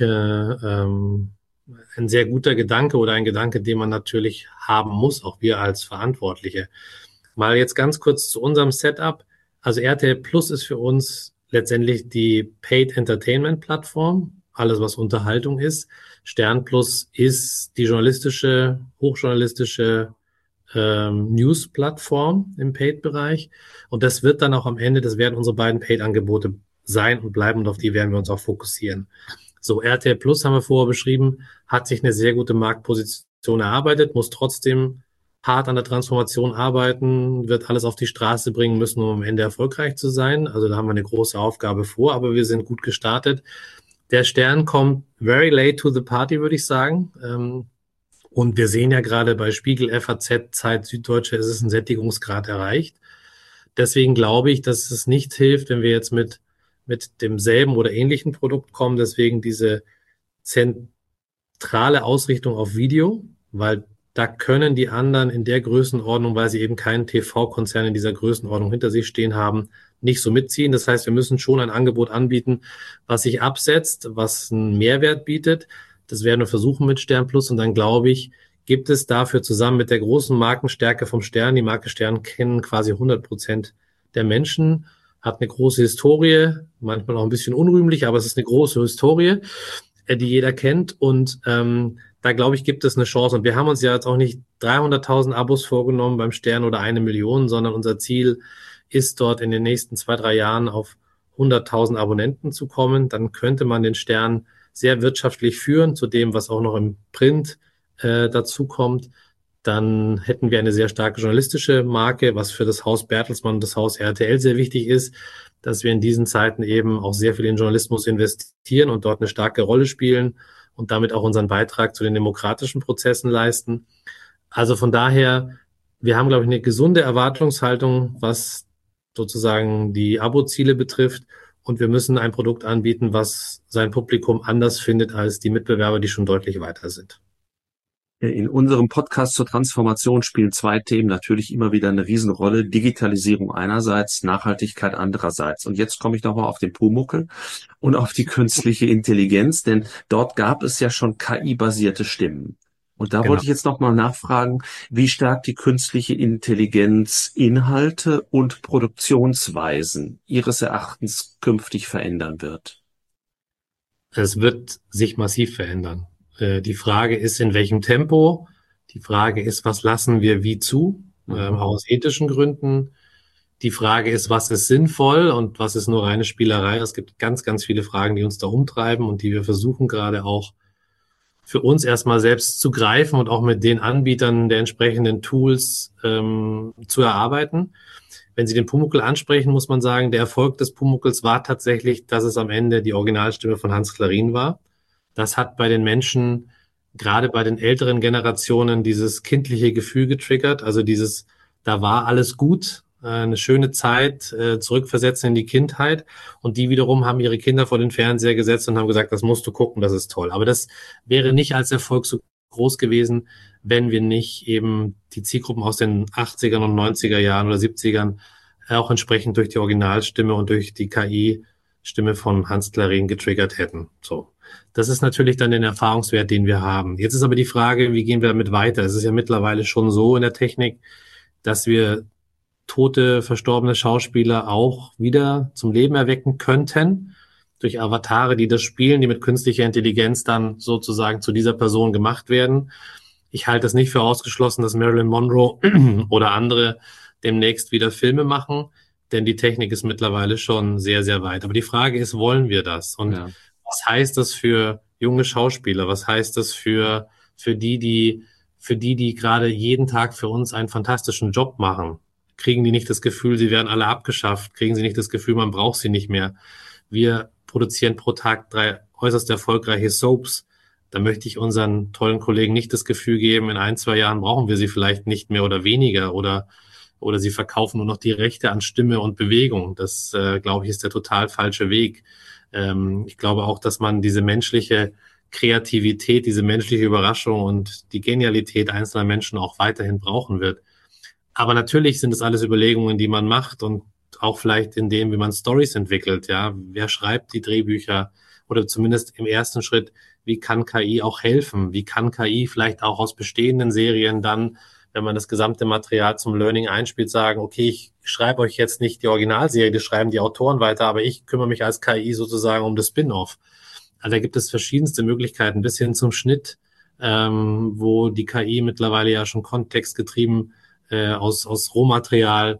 ein sehr guter Gedanke oder ein Gedanke, den man natürlich haben muss, auch wir als Verantwortliche. Mal jetzt ganz kurz zu unserem Setup. Also RTL Plus ist für uns letztendlich die Paid Entertainment Plattform, alles was Unterhaltung ist. Stern Plus ist die hochjournalistische News-Plattform im Paid-Bereich. Und das wird dann auch am Ende, das werden unsere beiden Paid-Angebote sein und bleiben und auf die werden wir uns auch fokussieren. So, RTL Plus haben wir vorher beschrieben, hat sich eine sehr gute Marktposition erarbeitet, muss trotzdem hart an der Transformation arbeiten, wird alles auf die Straße bringen müssen, um am Ende erfolgreich zu sein. Also da haben wir eine große Aufgabe vor, aber wir sind gut gestartet. Der Stern kommt very late to the party, würde ich sagen. Und wir sehen ja gerade bei Spiegel, FAZ, Zeit, Süddeutsche, ist es ein Sättigungsgrad erreicht. Deswegen glaube ich, dass es nicht hilft, wenn wir jetzt mit demselben oder ähnlichen Produkt kommen. Deswegen diese zentrale Ausrichtung auf Video, weil da können die anderen in der Größenordnung, weil sie eben keinen TV-Konzern in dieser Größenordnung hinter sich stehen haben, nicht so mitziehen. Das heißt, wir müssen schon ein Angebot anbieten, was sich absetzt, was einen Mehrwert bietet. Das werden wir versuchen mit Stern Plus. Und dann glaube ich, gibt es dafür zusammen mit der großen Markenstärke vom Stern, die Marke Stern kennen quasi 100% der Menschen, hat eine große Historie, manchmal auch ein bisschen unrühmlich, aber es ist eine große Historie, die jeder kennt. Und da, glaube ich, gibt es eine Chance. Und wir haben uns ja jetzt auch nicht 300.000 Abos vorgenommen beim Stern oder 1 Million, sondern unser Ziel ist dort in den nächsten 2-3 Jahren auf 100.000 Abonnenten zu kommen. Dann könnte man den Stern sehr wirtschaftlich führen, zu dem, was auch noch im Print dazu kommt. Dann hätten wir eine sehr starke journalistische Marke, was für das Haus Bertelsmann und das Haus RTL sehr wichtig ist, dass wir in diesen Zeiten eben auch sehr viel in Journalismus investieren und dort eine starke Rolle spielen und damit auch unseren Beitrag zu den demokratischen Prozessen leisten. Also von daher, wir haben, glaube ich, eine gesunde Erwartungshaltung, was sozusagen die Abo-Ziele betrifft. Und wir müssen ein Produkt anbieten, was sein Publikum anders findet als die Mitbewerber, die schon deutlich weiter sind. In unserem Podcast zur Transformation spielen zwei Themen natürlich immer wieder eine Riesenrolle. Digitalisierung einerseits, Nachhaltigkeit andererseits. Und jetzt komme ich nochmal auf den Pumuckl und auf die künstliche Intelligenz, denn dort gab es ja schon KI-basierte Stimmen. Und da wollte ich jetzt nochmal nachfragen, wie stark die künstliche Intelligenz Inhalte und Produktionsweisen Ihres Erachtens künftig verändern wird. Es wird sich massiv verändern. Die Frage ist, in welchem Tempo. Die Frage ist, was lassen wir wie zu, aus ethischen Gründen. Die Frage ist, was ist sinnvoll und was ist nur reine Spielerei. Es gibt ganz, ganz viele Fragen, die uns da umtreiben und die wir versuchen gerade auch für uns erstmal selbst zu greifen und auch mit den Anbietern der entsprechenden Tools zu erarbeiten. Wenn Sie den Pumuckl ansprechen, muss man sagen, der Erfolg des Pumuckls war tatsächlich, dass es am Ende die Originalstimme von Hans Clarin war. Das hat bei den Menschen, gerade bei den älteren Generationen, dieses kindliche Gefühl getriggert. Also dieses, da war alles gut, eine schöne Zeit, zurückversetzen in die Kindheit. Und die wiederum haben ihre Kinder vor den Fernseher gesetzt und haben gesagt, das musst du gucken, das ist toll. Aber das wäre nicht als Erfolg so groß gewesen, wenn wir nicht eben die Zielgruppen aus den 80ern und 90er Jahren oder 70ern auch entsprechend durch die Originalstimme und durch die KI-Stimme von Hans Clarin getriggert hätten. So. Das ist natürlich dann den Erfahrungswert, den wir haben. Jetzt ist aber die Frage, wie gehen wir damit weiter? Es ist ja mittlerweile schon so in der Technik, dass wir tote, verstorbene Schauspieler auch wieder zum Leben erwecken könnten durch Avatare, die das spielen, die mit künstlicher Intelligenz dann sozusagen zu dieser Person gemacht werden. Ich halte es nicht für ausgeschlossen, dass Marilyn Monroe oder andere demnächst wieder Filme machen, denn die Technik ist mittlerweile schon sehr, sehr weit. Aber die Frage ist, wollen wir das? Und was heißt das für junge Schauspieler? Was heißt das für die gerade jeden Tag für uns einen fantastischen Job machen? Kriegen die nicht das Gefühl, sie werden alle abgeschafft? Kriegen sie nicht das Gefühl, man braucht sie nicht mehr? Wir produzieren pro Tag 3 äußerst erfolgreiche Soaps. Da möchte ich unseren tollen Kollegen nicht das Gefühl geben, in 1-2 Jahren brauchen wir sie vielleicht nicht mehr oder weniger oder sie verkaufen nur noch die Rechte an Stimme und Bewegung. Das, glaube ich, ist der total falsche Weg. Ich glaube auch, dass man diese menschliche Kreativität, diese menschliche Überraschung und die Genialität einzelner Menschen auch weiterhin brauchen wird. Aber natürlich sind es alles Überlegungen, die man macht und auch vielleicht in dem, wie man Stories entwickelt. Ja, wer schreibt die Drehbücher oder zumindest im ersten Schritt, wie kann KI auch helfen? Wie kann KI vielleicht auch aus bestehenden Serien dann, wenn man das gesamte Material zum Learning einspielt, sagen, okay, ich schreibe euch jetzt nicht die Originalserie, die schreiben die Autoren weiter, aber ich kümmere mich als KI sozusagen um das Spin-off. Also da gibt es verschiedenste Möglichkeiten bis hin zum Schnitt, wo die KI mittlerweile ja schon kontextgetrieben aus Rohmaterial,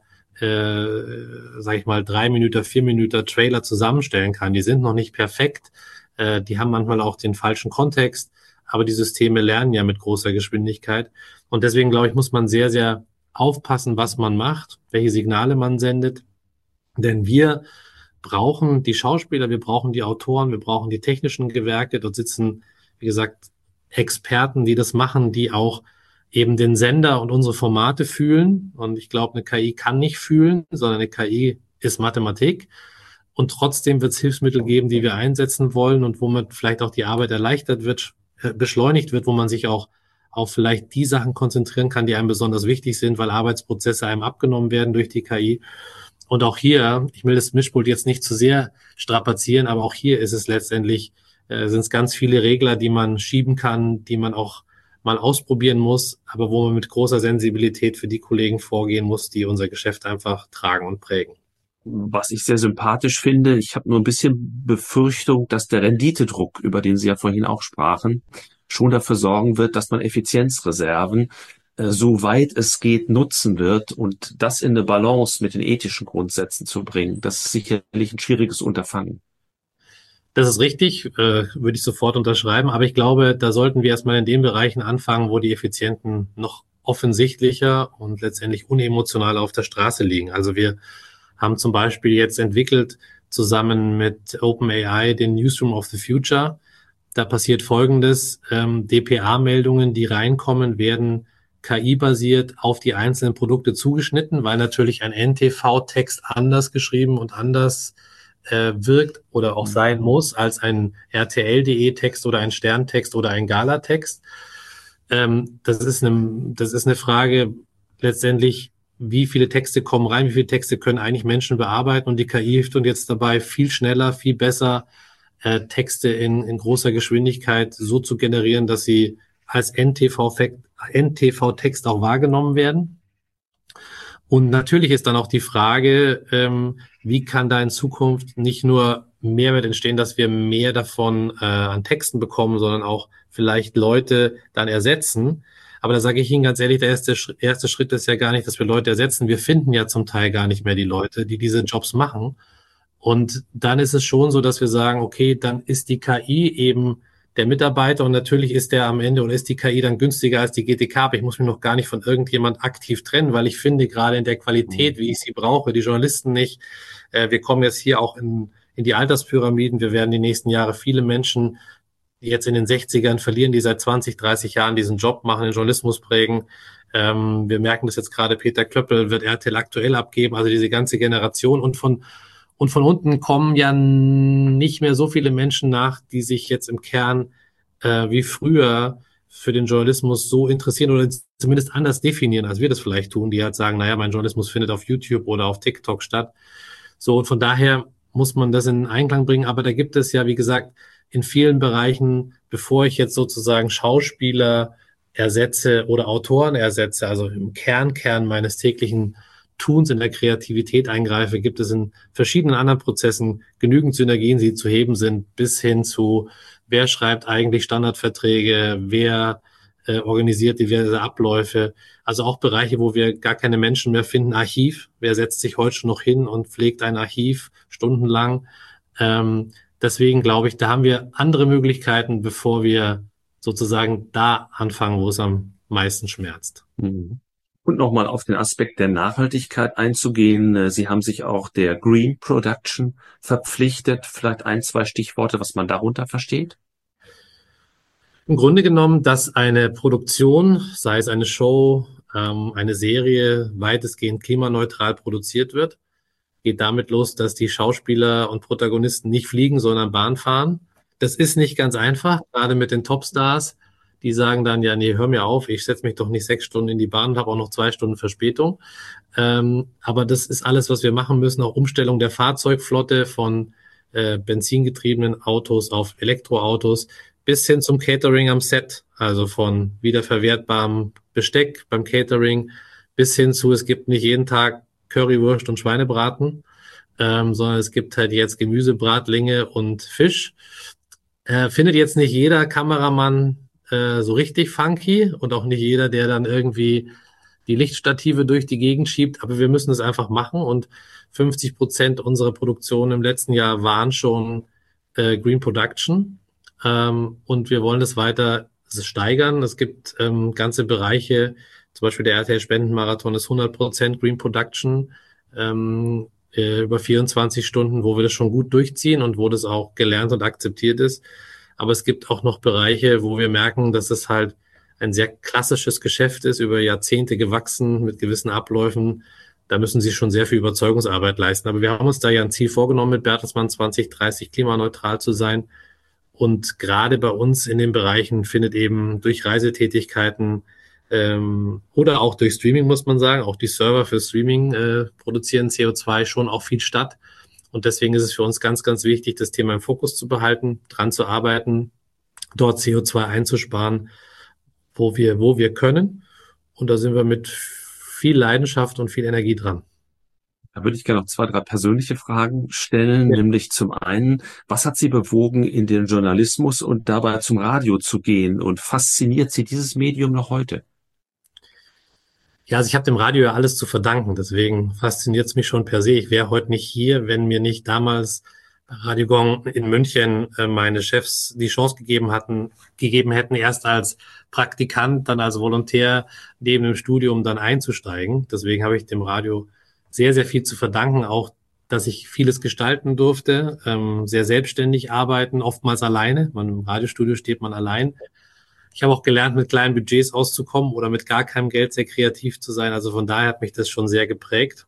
sag ich mal, 3 Minuten, 4 Minuten Trailer zusammenstellen kann. Die sind noch nicht perfekt, die haben manchmal auch den falschen Kontext, aber die Systeme lernen ja mit großer Geschwindigkeit. Und deswegen, glaube ich, muss man sehr, sehr aufpassen, was man macht, welche Signale man sendet. Denn wir brauchen die Schauspieler, wir brauchen die Autoren, wir brauchen die technischen Gewerke. Dort sitzen, wie gesagt, Experten, die das machen, die auch eben den Sender und unsere Formate fühlen. Und ich glaube, eine KI kann nicht fühlen, sondern eine KI ist Mathematik. Und trotzdem wird es Hilfsmittel geben, die wir einsetzen wollen und womit vielleicht auch die Arbeit erleichtert wird, beschleunigt wird, wo man sich auch auf vielleicht die Sachen konzentrieren kann, die einem besonders wichtig sind, weil Arbeitsprozesse einem abgenommen werden durch die KI. Und auch hier, ich will das Mischpult jetzt nicht zu sehr strapazieren, aber auch hier ist es letztendlich, sind es ganz viele Regler, die man schieben kann, die man auch mal ausprobieren muss, aber wo man mit großer Sensibilität für die Kollegen vorgehen muss, die unser Geschäft einfach tragen und prägen. Was ich sehr sympathisch finde, ich habe nur ein bisschen Befürchtung, dass der Renditedruck, über den Sie ja vorhin auch sprachen, schon dafür sorgen wird, dass man Effizienzreserven, soweit es geht, nutzen wird und das in eine Balance mit den ethischen Grundsätzen zu bringen. Das ist sicherlich ein schwieriges Unterfangen. Das ist richtig, würde ich sofort unterschreiben. Aber ich glaube, da sollten wir erstmal in den Bereichen anfangen, wo die Effizienten noch offensichtlicher und letztendlich unemotional auf der Straße liegen. Also wir haben zum Beispiel jetzt entwickelt, zusammen mit OpenAI, den Newsroom of the Future. Da passiert Folgendes: DPA-Meldungen, die reinkommen, werden KI-basiert auf die einzelnen Produkte zugeschnitten, weil natürlich ein NTV-Text anders geschrieben und anders wirkt oder auch sein muss als ein RTL.de-Text oder ein Stern-Text oder ein Gala-Text. Das ist eine Frage letztendlich, wie viele Texte kommen rein, wie viele Texte können eigentlich Menschen bearbeiten, und die KI hilft uns jetzt dabei, viel schneller, viel besser Texte in großer Geschwindigkeit so zu generieren, dass sie als NTV-Text auch wahrgenommen werden. Und natürlich ist dann auch die Frage, wie kann da in Zukunft nicht nur Mehrwert entstehen, dass wir mehr davon an Texten bekommen, sondern auch vielleicht Leute dann ersetzen. Aber da sage ich Ihnen ganz ehrlich, der erste Schritt ist ja gar nicht, dass wir Leute ersetzen. Wir finden ja zum Teil gar nicht mehr die Leute, die diese Jobs machen. Und dann ist es schon so, dass wir sagen, okay, dann ist die KI eben der Mitarbeiter, und natürlich ist der am Ende oder ist die KI dann günstiger als die GTK, aber ich muss mich noch gar nicht von irgendjemand aktiv trennen, weil ich finde, gerade in der Qualität, wie ich sie brauche, die Journalisten nicht. Wir kommen jetzt hier auch in die Alterspyramiden. Wir werden die nächsten Jahre viele Menschen, die jetzt in den 60ern verlieren, die seit 20, 30 Jahren diesen Job machen, den Journalismus prägen. Wir merken das jetzt gerade, Peter Klöppel wird RTL aktuell abgeben, also diese ganze Generation. Und von unten kommen ja nicht mehr so viele Menschen nach, die sich jetzt im Kern wie früher für den Journalismus so interessieren oder zumindest anders definieren, als wir das vielleicht tun, die halt sagen, naja, mein Journalismus findet auf YouTube oder auf TikTok statt. So, und von daher muss man das in Einklang bringen. Aber da gibt es ja, wie gesagt, in vielen Bereichen, bevor ich jetzt sozusagen Schauspieler ersetze oder Autoren ersetze, also im Kern meines täglichen Tuns in der Kreativität eingreife, gibt es in verschiedenen anderen Prozessen genügend Synergien, die zu heben sind, bis hin zu, wer schreibt eigentlich Standardverträge, wer organisiert diverse Abläufe. Also auch Bereiche, wo wir gar keine Menschen mehr finden. Archiv, wer setzt sich heute schon noch hin und pflegt ein Archiv stundenlang? Deswegen glaube ich, da haben wir andere Möglichkeiten, bevor wir sozusagen da anfangen, wo es am meisten schmerzt. Mhm. Und nochmal auf den Aspekt der Nachhaltigkeit einzugehen. Sie haben sich auch der Green Production verpflichtet. Vielleicht ein, zwei Stichworte, was man darunter versteht? Im Grunde genommen, dass eine Produktion, sei es eine Show, eine Serie, weitestgehend klimaneutral produziert wird. Geht damit los, dass die Schauspieler und Protagonisten nicht fliegen, sondern Bahn fahren. Das ist nicht ganz einfach, gerade mit den Topstars. Die sagen dann, ja, nee, hör mir auf, ich setze mich doch nicht 6 Stunden in die Bahn und habe auch noch 2 Stunden Verspätung. Aber das ist alles, was wir machen müssen. Auch Umstellung der Fahrzeugflotte von benzingetriebenen Autos auf Elektroautos bis hin zum Catering am Set, also von wiederverwertbarem Besteck beim Catering bis hin zu, es gibt nicht jeden Tag Currywurst und Schweinebraten, sondern es gibt halt jetzt Gemüsebratlinge und Fisch. Findet jetzt nicht jeder Kameramann so richtig funky und auch nicht jeder, der dann irgendwie die Lichtstative durch die Gegend schiebt, aber wir müssen es einfach machen, und 50% unserer Produktion im letzten Jahr waren schon Green Production, und wir wollen es weiter steigern. Es gibt ganze Bereiche, zum Beispiel der RTL Spendenmarathon ist 100% Green Production, über 24 Stunden, wo wir das schon gut durchziehen und wo das auch gelernt und akzeptiert ist. Aber es gibt auch noch Bereiche, wo wir merken, dass es halt ein sehr klassisches Geschäft ist, über Jahrzehnte gewachsen mit gewissen Abläufen. Da müssen sie schon sehr viel Überzeugungsarbeit leisten. Aber wir haben uns da ja ein Ziel vorgenommen, mit Bertelsmann 2030 klimaneutral zu sein. Und gerade bei uns in den Bereichen findet eben durch Reisetätigkeiten oder auch durch Streaming, muss man sagen, auch die Server für Streaming produzieren CO2 schon auch viel statt. Und deswegen ist es für uns ganz, ganz wichtig, das Thema im Fokus zu behalten, dran zu arbeiten, dort CO2 einzusparen, wo wir können. Und da sind wir mit viel Leidenschaft und viel Energie dran. Da würde ich gerne noch 2, 3 persönliche Fragen stellen, nämlich zum einen, was hat Sie bewogen, in den Journalismus und dabei zum Radio zu gehen, und fasziniert Sie dieses Medium noch heute? Ja, also ich habe dem Radio ja alles zu verdanken, deswegen fasziniert es mich schon per se. Ich wäre heute nicht hier, wenn mir nicht damals Radio Gong in München meine Chefs die Chance gegeben hätten, erst als Praktikant, dann als Volontär neben dem Studium dann einzusteigen. Deswegen habe ich dem Radio sehr, sehr viel zu verdanken, auch dass ich vieles gestalten durfte, sehr selbstständig arbeiten, oftmals alleine. Im Radiostudio steht man allein. Ich habe auch gelernt, mit kleinen Budgets auszukommen oder mit gar keinem Geld sehr kreativ zu sein. Also von daher hat mich das schon sehr geprägt.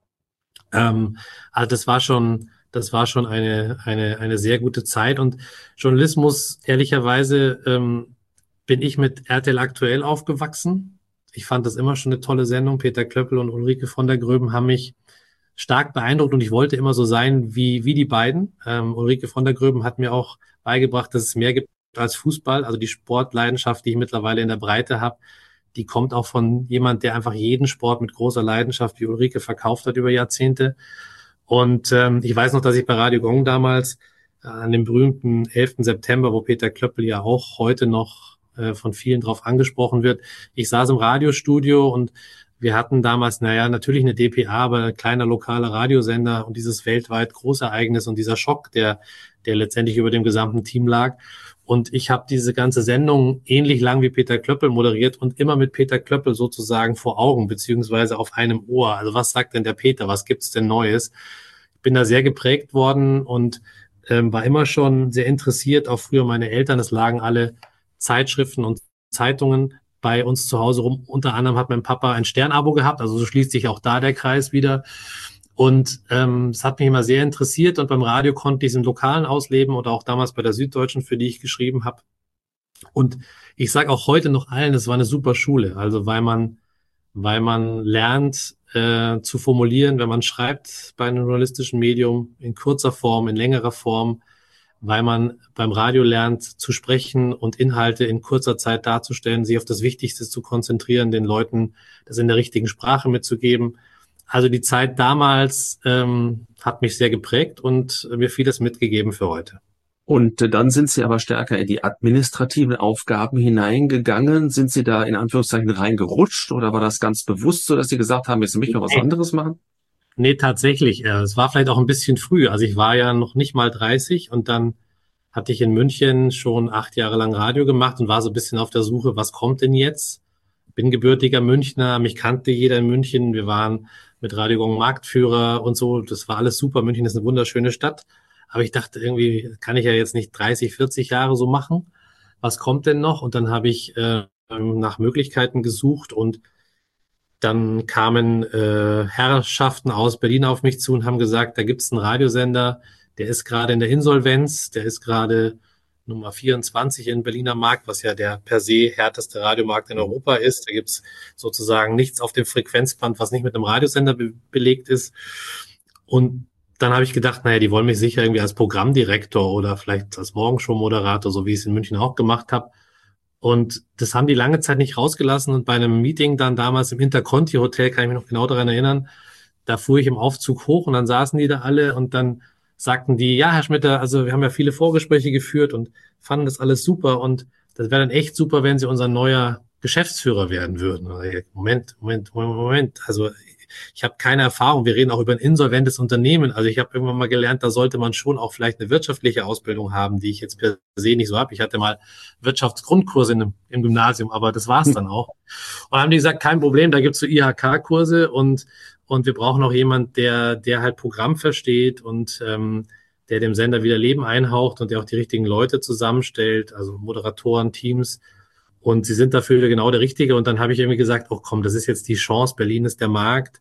Also das war schon eine sehr gute Zeit. Und Journalismus, ehrlicherweise, bin ich mit RTL Aktuell aufgewachsen. Ich fand das immer schon eine tolle Sendung. Peter Klöppel und Ulrike von der Gröben haben mich stark beeindruckt und ich wollte immer so sein wie die beiden. Ulrike von der Gröben hat mir auch beigebracht, dass es mehr gibt als Fußball. Also die Sportleidenschaft, die ich mittlerweile in der Breite habe, die kommt auch von jemand, der einfach jeden Sport mit großer Leidenschaft wie Ulrike verkauft hat über Jahrzehnte. Und ich weiß noch, dass ich bei Radio Gong damals an dem berühmten 11. September, wo Peter Klöppel ja auch heute noch von vielen drauf angesprochen wird, ich saß im Radiostudio und wir hatten damals, natürlich eine DPA, aber ein kleiner lokaler Radiosender und dieses weltweit Großereignis und dieser Schock, der letztendlich über dem gesamten Team lag. Und ich habe diese ganze Sendung ähnlich lang wie Peter Klöppel moderiert und immer mit Peter Klöppel sozusagen vor Augen, beziehungsweise auf einem Ohr. Also was sagt denn der Peter? Was gibt's denn Neues? Ich bin da sehr geprägt worden und war immer schon sehr interessiert. Auch früher meine Eltern, es lagen alle Zeitschriften und Zeitungen bei uns zu Hause rum. Unter anderem hat mein Papa ein Stern-Abo gehabt, also so schließt sich auch da der Kreis wieder. Und es hat mich immer sehr interessiert und beim Radio konnte ich es im Lokalen ausleben oder auch damals bei der Süddeutschen, für die ich geschrieben habe. Und ich sage auch heute noch allen, es war eine super Schule, also weil man lernt zu formulieren, wenn man schreibt bei einem journalistischen Medium in kurzer Form, in längerer Form, weil man beim Radio lernt zu sprechen und Inhalte in kurzer Zeit darzustellen, sich auf das Wichtigste zu konzentrieren, den Leuten das in der richtigen Sprache mitzugeben. Also die Zeit damals hat mich sehr geprägt und mir vieles mitgegeben für heute. Und dann sind Sie aber stärker in die administrativen Aufgaben hineingegangen. Sind Sie da in Anführungszeichen reingerutscht oder war das ganz bewusst so, dass Sie gesagt haben, jetzt möchte ich mal was anderes machen? Nee, tatsächlich. Es war vielleicht auch ein bisschen früh. Also ich war ja noch nicht mal 30 und dann hatte ich in München schon 8 Jahre lang Radio gemacht und war so ein bisschen auf der Suche, was kommt denn jetzt? Bin gebürtiger Münchner, mich kannte jeder in München. Wir waren mit Radio Gong Marktführer und so. Das war alles super. München ist eine wunderschöne Stadt. Aber ich dachte irgendwie, kann ich ja jetzt nicht 30, 40 Jahre so machen. Was kommt denn noch? Und dann habe ich nach Möglichkeiten gesucht und dann kamen Herrschaften aus Berlin auf mich zu und haben gesagt, da gibt es einen Radiosender, der ist gerade in der Insolvenz, der ist gerade Nummer 24 in Berliner Markt, was ja der per se härteste Radiomarkt in Europa ist. Da gibt es sozusagen nichts auf dem Frequenzband, was nicht mit einem Radiosender belegt ist. Und dann habe ich gedacht, die wollen mich sicher irgendwie als Programmdirektor oder vielleicht als Morgenshow-Moderator, so wie ich es in München auch gemacht habe. Und das haben die lange Zeit nicht rausgelassen. Und bei einem Meeting dann damals im Interconti Hotel, kann ich mich noch genau daran erinnern, da fuhr ich im Aufzug hoch und dann saßen die da alle und dann sagten die, ja, Herr Schmitter, also wir haben ja viele Vorgespräche geführt und fanden das alles super und das wäre dann echt super, wenn Sie unser neuer Geschäftsführer werden würden. Moment. Also ich habe keine Erfahrung. Wir reden auch über ein insolventes Unternehmen. Also ich habe irgendwann mal gelernt, da sollte man schon auch vielleicht eine wirtschaftliche Ausbildung haben, die ich jetzt per se nicht so habe. Ich hatte mal Wirtschaftsgrundkurse im Gymnasium, aber das war's dann auch. Und haben die gesagt, kein Problem, da gibt's so IHK-Kurse und wir brauchen auch jemand, der halt Programm versteht und der dem Sender wieder Leben einhaucht und der auch die richtigen Leute zusammenstellt, also Moderatoren, Teams. Und sie sind dafür genau der Richtige. Und dann habe ich irgendwie gesagt, oh komm, das ist jetzt die Chance. Berlin ist der Markt.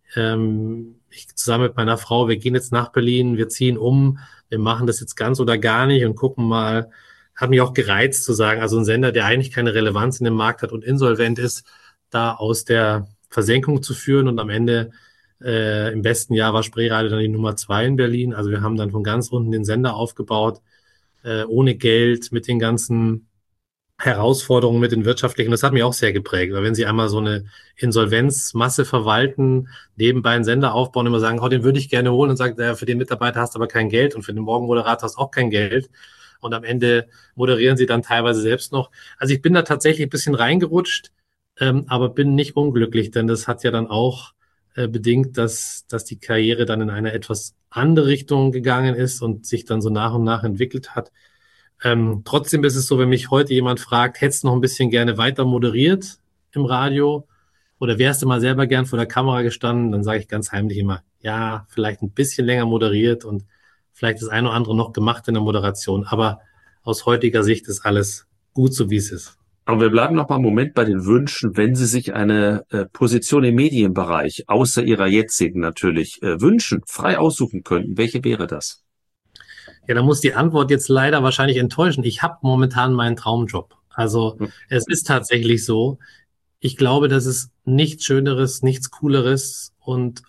Ich zusammen mit meiner Frau, wir gehen jetzt nach Berlin, wir ziehen um, wir machen das jetzt ganz oder gar nicht und gucken mal. Hat mich auch gereizt zu sagen, also ein Sender, der eigentlich keine Relevanz in dem Markt hat und insolvent ist, da aus der Versenkung zu führen. Und am Ende im besten Jahr war Spreeradio dann die Nummer 2 in Berlin. Also wir haben dann von ganz unten den Sender aufgebaut, ohne Geld, mit den ganzen Herausforderungen, mit den wirtschaftlichen. Das hat mich auch sehr geprägt, weil wenn Sie einmal so eine Insolvenzmasse verwalten, nebenbei einen Sender aufbauen, immer sagen, oh, den würde ich gerne holen und sagt, für den Mitarbeiter hast du aber kein Geld und für den Morgenmoderator hast du auch kein Geld. Und am Ende moderieren Sie dann teilweise selbst noch. Also ich bin da tatsächlich ein bisschen reingerutscht, aber bin nicht unglücklich, denn das hat ja dann auch bedingt, dass die Karriere dann in eine etwas andere Richtung gegangen ist und sich dann so nach und nach entwickelt hat. Trotzdem ist es so, wenn mich heute jemand fragt, hättest du noch ein bisschen gerne weiter moderiert im Radio oder wärst du mal selber gern vor der Kamera gestanden, dann sage ich ganz heimlich immer, ja, vielleicht ein bisschen länger moderiert und vielleicht das eine oder andere noch gemacht in der Moderation. Aber aus heutiger Sicht ist alles gut, so wie es ist. Aber wir bleiben noch mal einen Moment bei den Wünschen. Wenn Sie sich eine Position im Medienbereich, außer Ihrer jetzigen natürlich, wünschen, frei aussuchen könnten, welche wäre das? Ja, da muss die Antwort jetzt leider wahrscheinlich enttäuschen. Ich habe momentan meinen Traumjob. Also es ist tatsächlich so. Ich glaube, dass es nichts Schöneres, nichts Cooleres und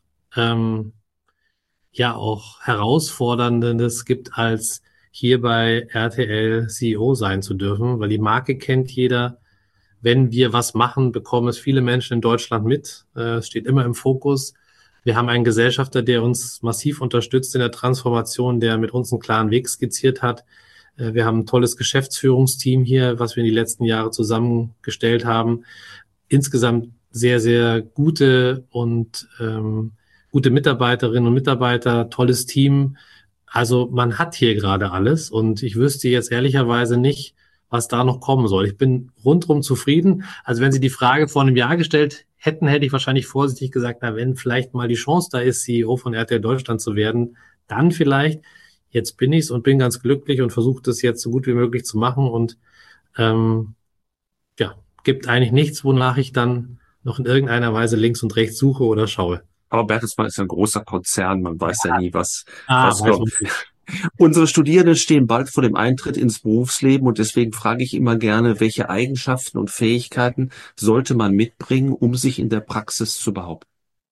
ja auch Herausforderndes gibt, als hier bei RTL CEO sein zu dürfen, weil die Marke kennt jeder. Wenn wir was machen, bekommen es viele Menschen in Deutschland mit. Es steht immer im Fokus. Wir haben einen Gesellschafter, der uns massiv unterstützt in der Transformation, der mit uns einen klaren Weg skizziert hat. Wir haben ein tolles Geschäftsführungsteam hier, was wir in die letzten Jahre zusammengestellt haben. Insgesamt sehr, sehr gute und gute Mitarbeiterinnen und Mitarbeiter, tolles Team. Also man hat hier gerade alles und ich wüsste jetzt ehrlicherweise nicht, was da noch kommen soll. Ich bin rundrum zufrieden. Also wenn Sie die Frage vor einem Jahr gestellt hätten, hätte ich wahrscheinlich vorsichtig gesagt, na, wenn vielleicht mal die Chance da ist, CEO von RTL Deutschland zu werden, dann vielleicht. Jetzt bin ich's und bin ganz glücklich und versuche das jetzt so gut wie möglich zu machen und ja, gibt eigentlich nichts, wonach ich dann noch in irgendeiner Weise links und rechts suche oder schaue. Aber Bertelsmann ist ein großer Konzern, man weiß ja nie, was Weiß kommt. Unsere Studierenden stehen bald vor dem Eintritt ins Berufsleben und deswegen frage ich immer gerne, welche Eigenschaften und Fähigkeiten sollte man mitbringen, um sich in der Praxis zu behaupten?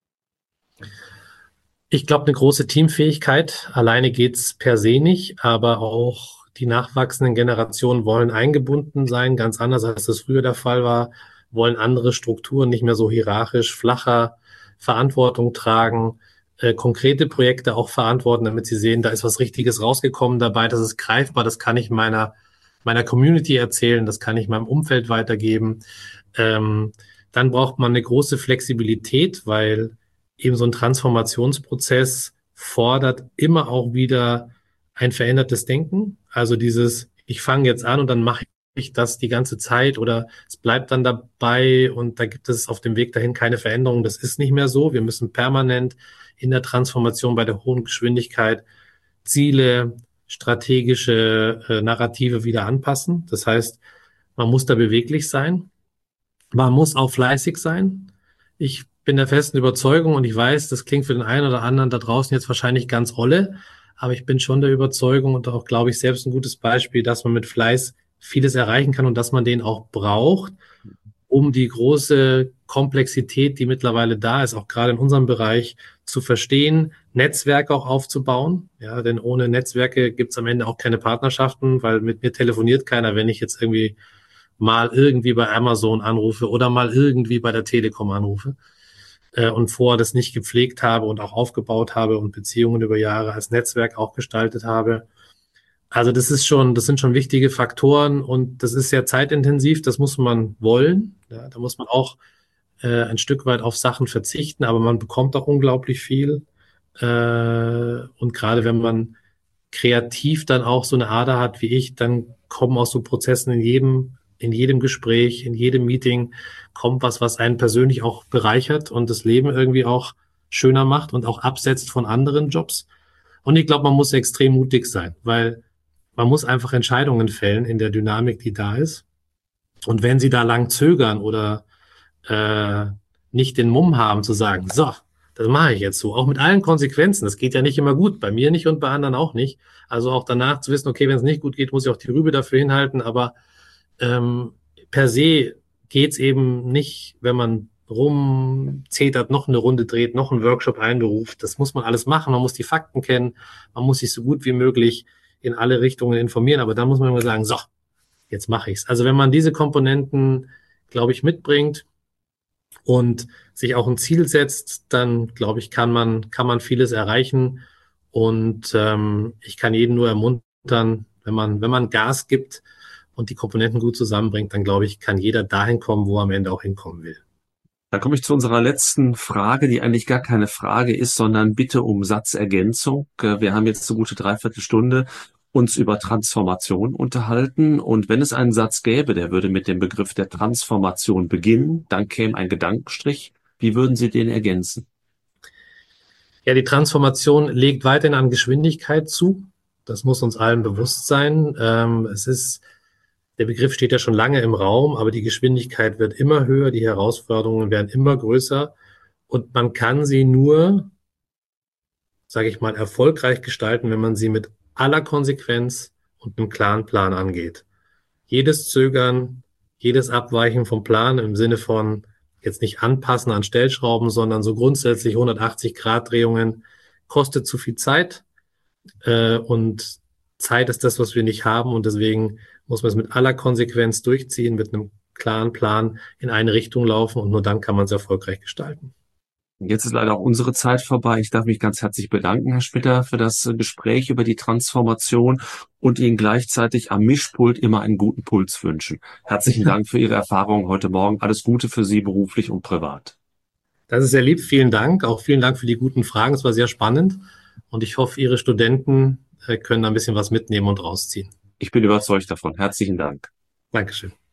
Ich glaube, eine große Teamfähigkeit. Alleine geht's per se nicht, aber auch die nachwachsenden Generationen wollen eingebunden sein, ganz anders als das früher der Fall war, wollen andere Strukturen, nicht mehr so hierarchisch, flacher, Verantwortung tragen, konkrete Projekte auch verantworten, damit sie sehen, da ist was Richtiges rausgekommen dabei, das ist greifbar, das kann ich meiner Community erzählen, das kann ich meinem Umfeld weitergeben. Dann braucht man eine große Flexibilität, weil eben so ein Transformationsprozess fordert immer auch wieder ein verändertes Denken. Also dieses, ich fange jetzt an und dann mache ich das die ganze Zeit oder es bleibt dann dabei und da gibt es auf dem Weg dahin keine Veränderung. Das ist nicht mehr so. Wir müssen permanent in der Transformation bei der hohen Geschwindigkeit Ziele, strategische Narrative wieder anpassen. Das heißt, man muss da beweglich sein. Man muss auch fleißig sein. Ich bin der festen Überzeugung und ich weiß, das klingt für den einen oder anderen da draußen jetzt wahrscheinlich ganz olle, aber ich bin schon der Überzeugung und auch, glaube ich, selbst ein gutes Beispiel, dass man mit Fleiß vieles erreichen kann und dass man den auch braucht, um die große Komplexität, die mittlerweile da ist, auch gerade in unserem Bereich, zu verstehen, Netzwerke auch aufzubauen. Ja, denn ohne Netzwerke gibt es am Ende auch keine Partnerschaften, weil mit mir telefoniert keiner, wenn ich jetzt mal irgendwie bei Amazon anrufe oder mal irgendwie bei der Telekom anrufe und vorher das nicht gepflegt habe und auch aufgebaut habe und Beziehungen über Jahre als Netzwerk auch gestaltet habe. Also das sind schon wichtige Faktoren und das ist sehr zeitintensiv, das muss man wollen. Ja, da muss man auch ein Stück weit auf Sachen verzichten, aber man bekommt auch unglaublich viel. Und gerade wenn man kreativ dann auch so eine Ader hat wie ich, dann kommen aus so Prozessen in jedem Gespräch, in jedem Meeting kommt was einen persönlich auch bereichert und das Leben irgendwie auch schöner macht und auch absetzt von anderen Jobs. Und ich glaube, man muss extrem mutig sein, weil man muss einfach Entscheidungen fällen in der Dynamik, die da ist. Und wenn sie da lang zögern oder nicht den Mumm haben zu sagen, so, das mache ich jetzt so, auch mit allen Konsequenzen. Das geht ja nicht immer gut, bei mir nicht und bei anderen auch nicht. Also auch danach zu wissen, okay, wenn es nicht gut geht, muss ich auch die Rübe dafür hinhalten, aber per se geht's eben nicht, wenn man rumzetert, noch eine Runde dreht, noch einen Workshop einberuft. Das muss man alles machen. Man muss die Fakten kennen. Man muss sich so gut wie möglich in alle Richtungen informieren. Aber dann muss man immer sagen, so, jetzt mache ich's. Also wenn man diese Komponenten, glaube ich, mitbringt und sich auch ein Ziel setzt, dann, glaube ich, kann man vieles erreichen. Und ich kann jeden nur ermuntern, wenn man Gas gibt, und die Komponenten gut zusammenbringt, dann glaube ich, kann jeder dahin kommen, wo er am Ende auch hinkommen will. Dann komme ich zu unserer letzten Frage, die eigentlich gar keine Frage ist, sondern Bitte um Satzergänzung. Wir haben jetzt eine gute Dreiviertelstunde uns über Transformation unterhalten. Und wenn es einen Satz gäbe, der würde mit dem Begriff der Transformation beginnen, dann käme ein Gedankenstrich. Wie würden Sie den ergänzen? Ja, die Transformation legt weiterhin an Geschwindigkeit zu. Das muss uns allen bewusst sein. Der Begriff steht ja schon lange im Raum, aber die Geschwindigkeit wird immer höher, die Herausforderungen werden immer größer und man kann sie nur, sage ich mal, erfolgreich gestalten, wenn man sie mit aller Konsequenz und einem klaren Plan angeht. Jedes Zögern, jedes Abweichen vom Plan im Sinne von jetzt nicht anpassen an Stellschrauben, sondern so grundsätzlich 180-Grad-Drehungen kostet zu viel Zeit und Zeit ist das, was wir nicht haben und deswegen muss man es mit aller Konsequenz durchziehen, mit einem klaren Plan in eine Richtung laufen und nur dann kann man es erfolgreich gestalten. Jetzt ist leider auch unsere Zeit vorbei. Ich darf mich ganz herzlich bedanken, Herr Spitter, für das Gespräch über die Transformation und Ihnen gleichzeitig am Mischpult immer einen guten Puls wünschen. Herzlichen Dank für Ihre Erfahrungen heute Morgen. Alles Gute für Sie beruflich und privat. Das ist sehr lieb. Vielen Dank. Auch vielen Dank für die guten Fragen. Es war sehr spannend und ich hoffe, Ihre Studenten können da ein bisschen was mitnehmen und rausziehen. Ich bin überzeugt davon. Herzlichen Dank. Dankeschön.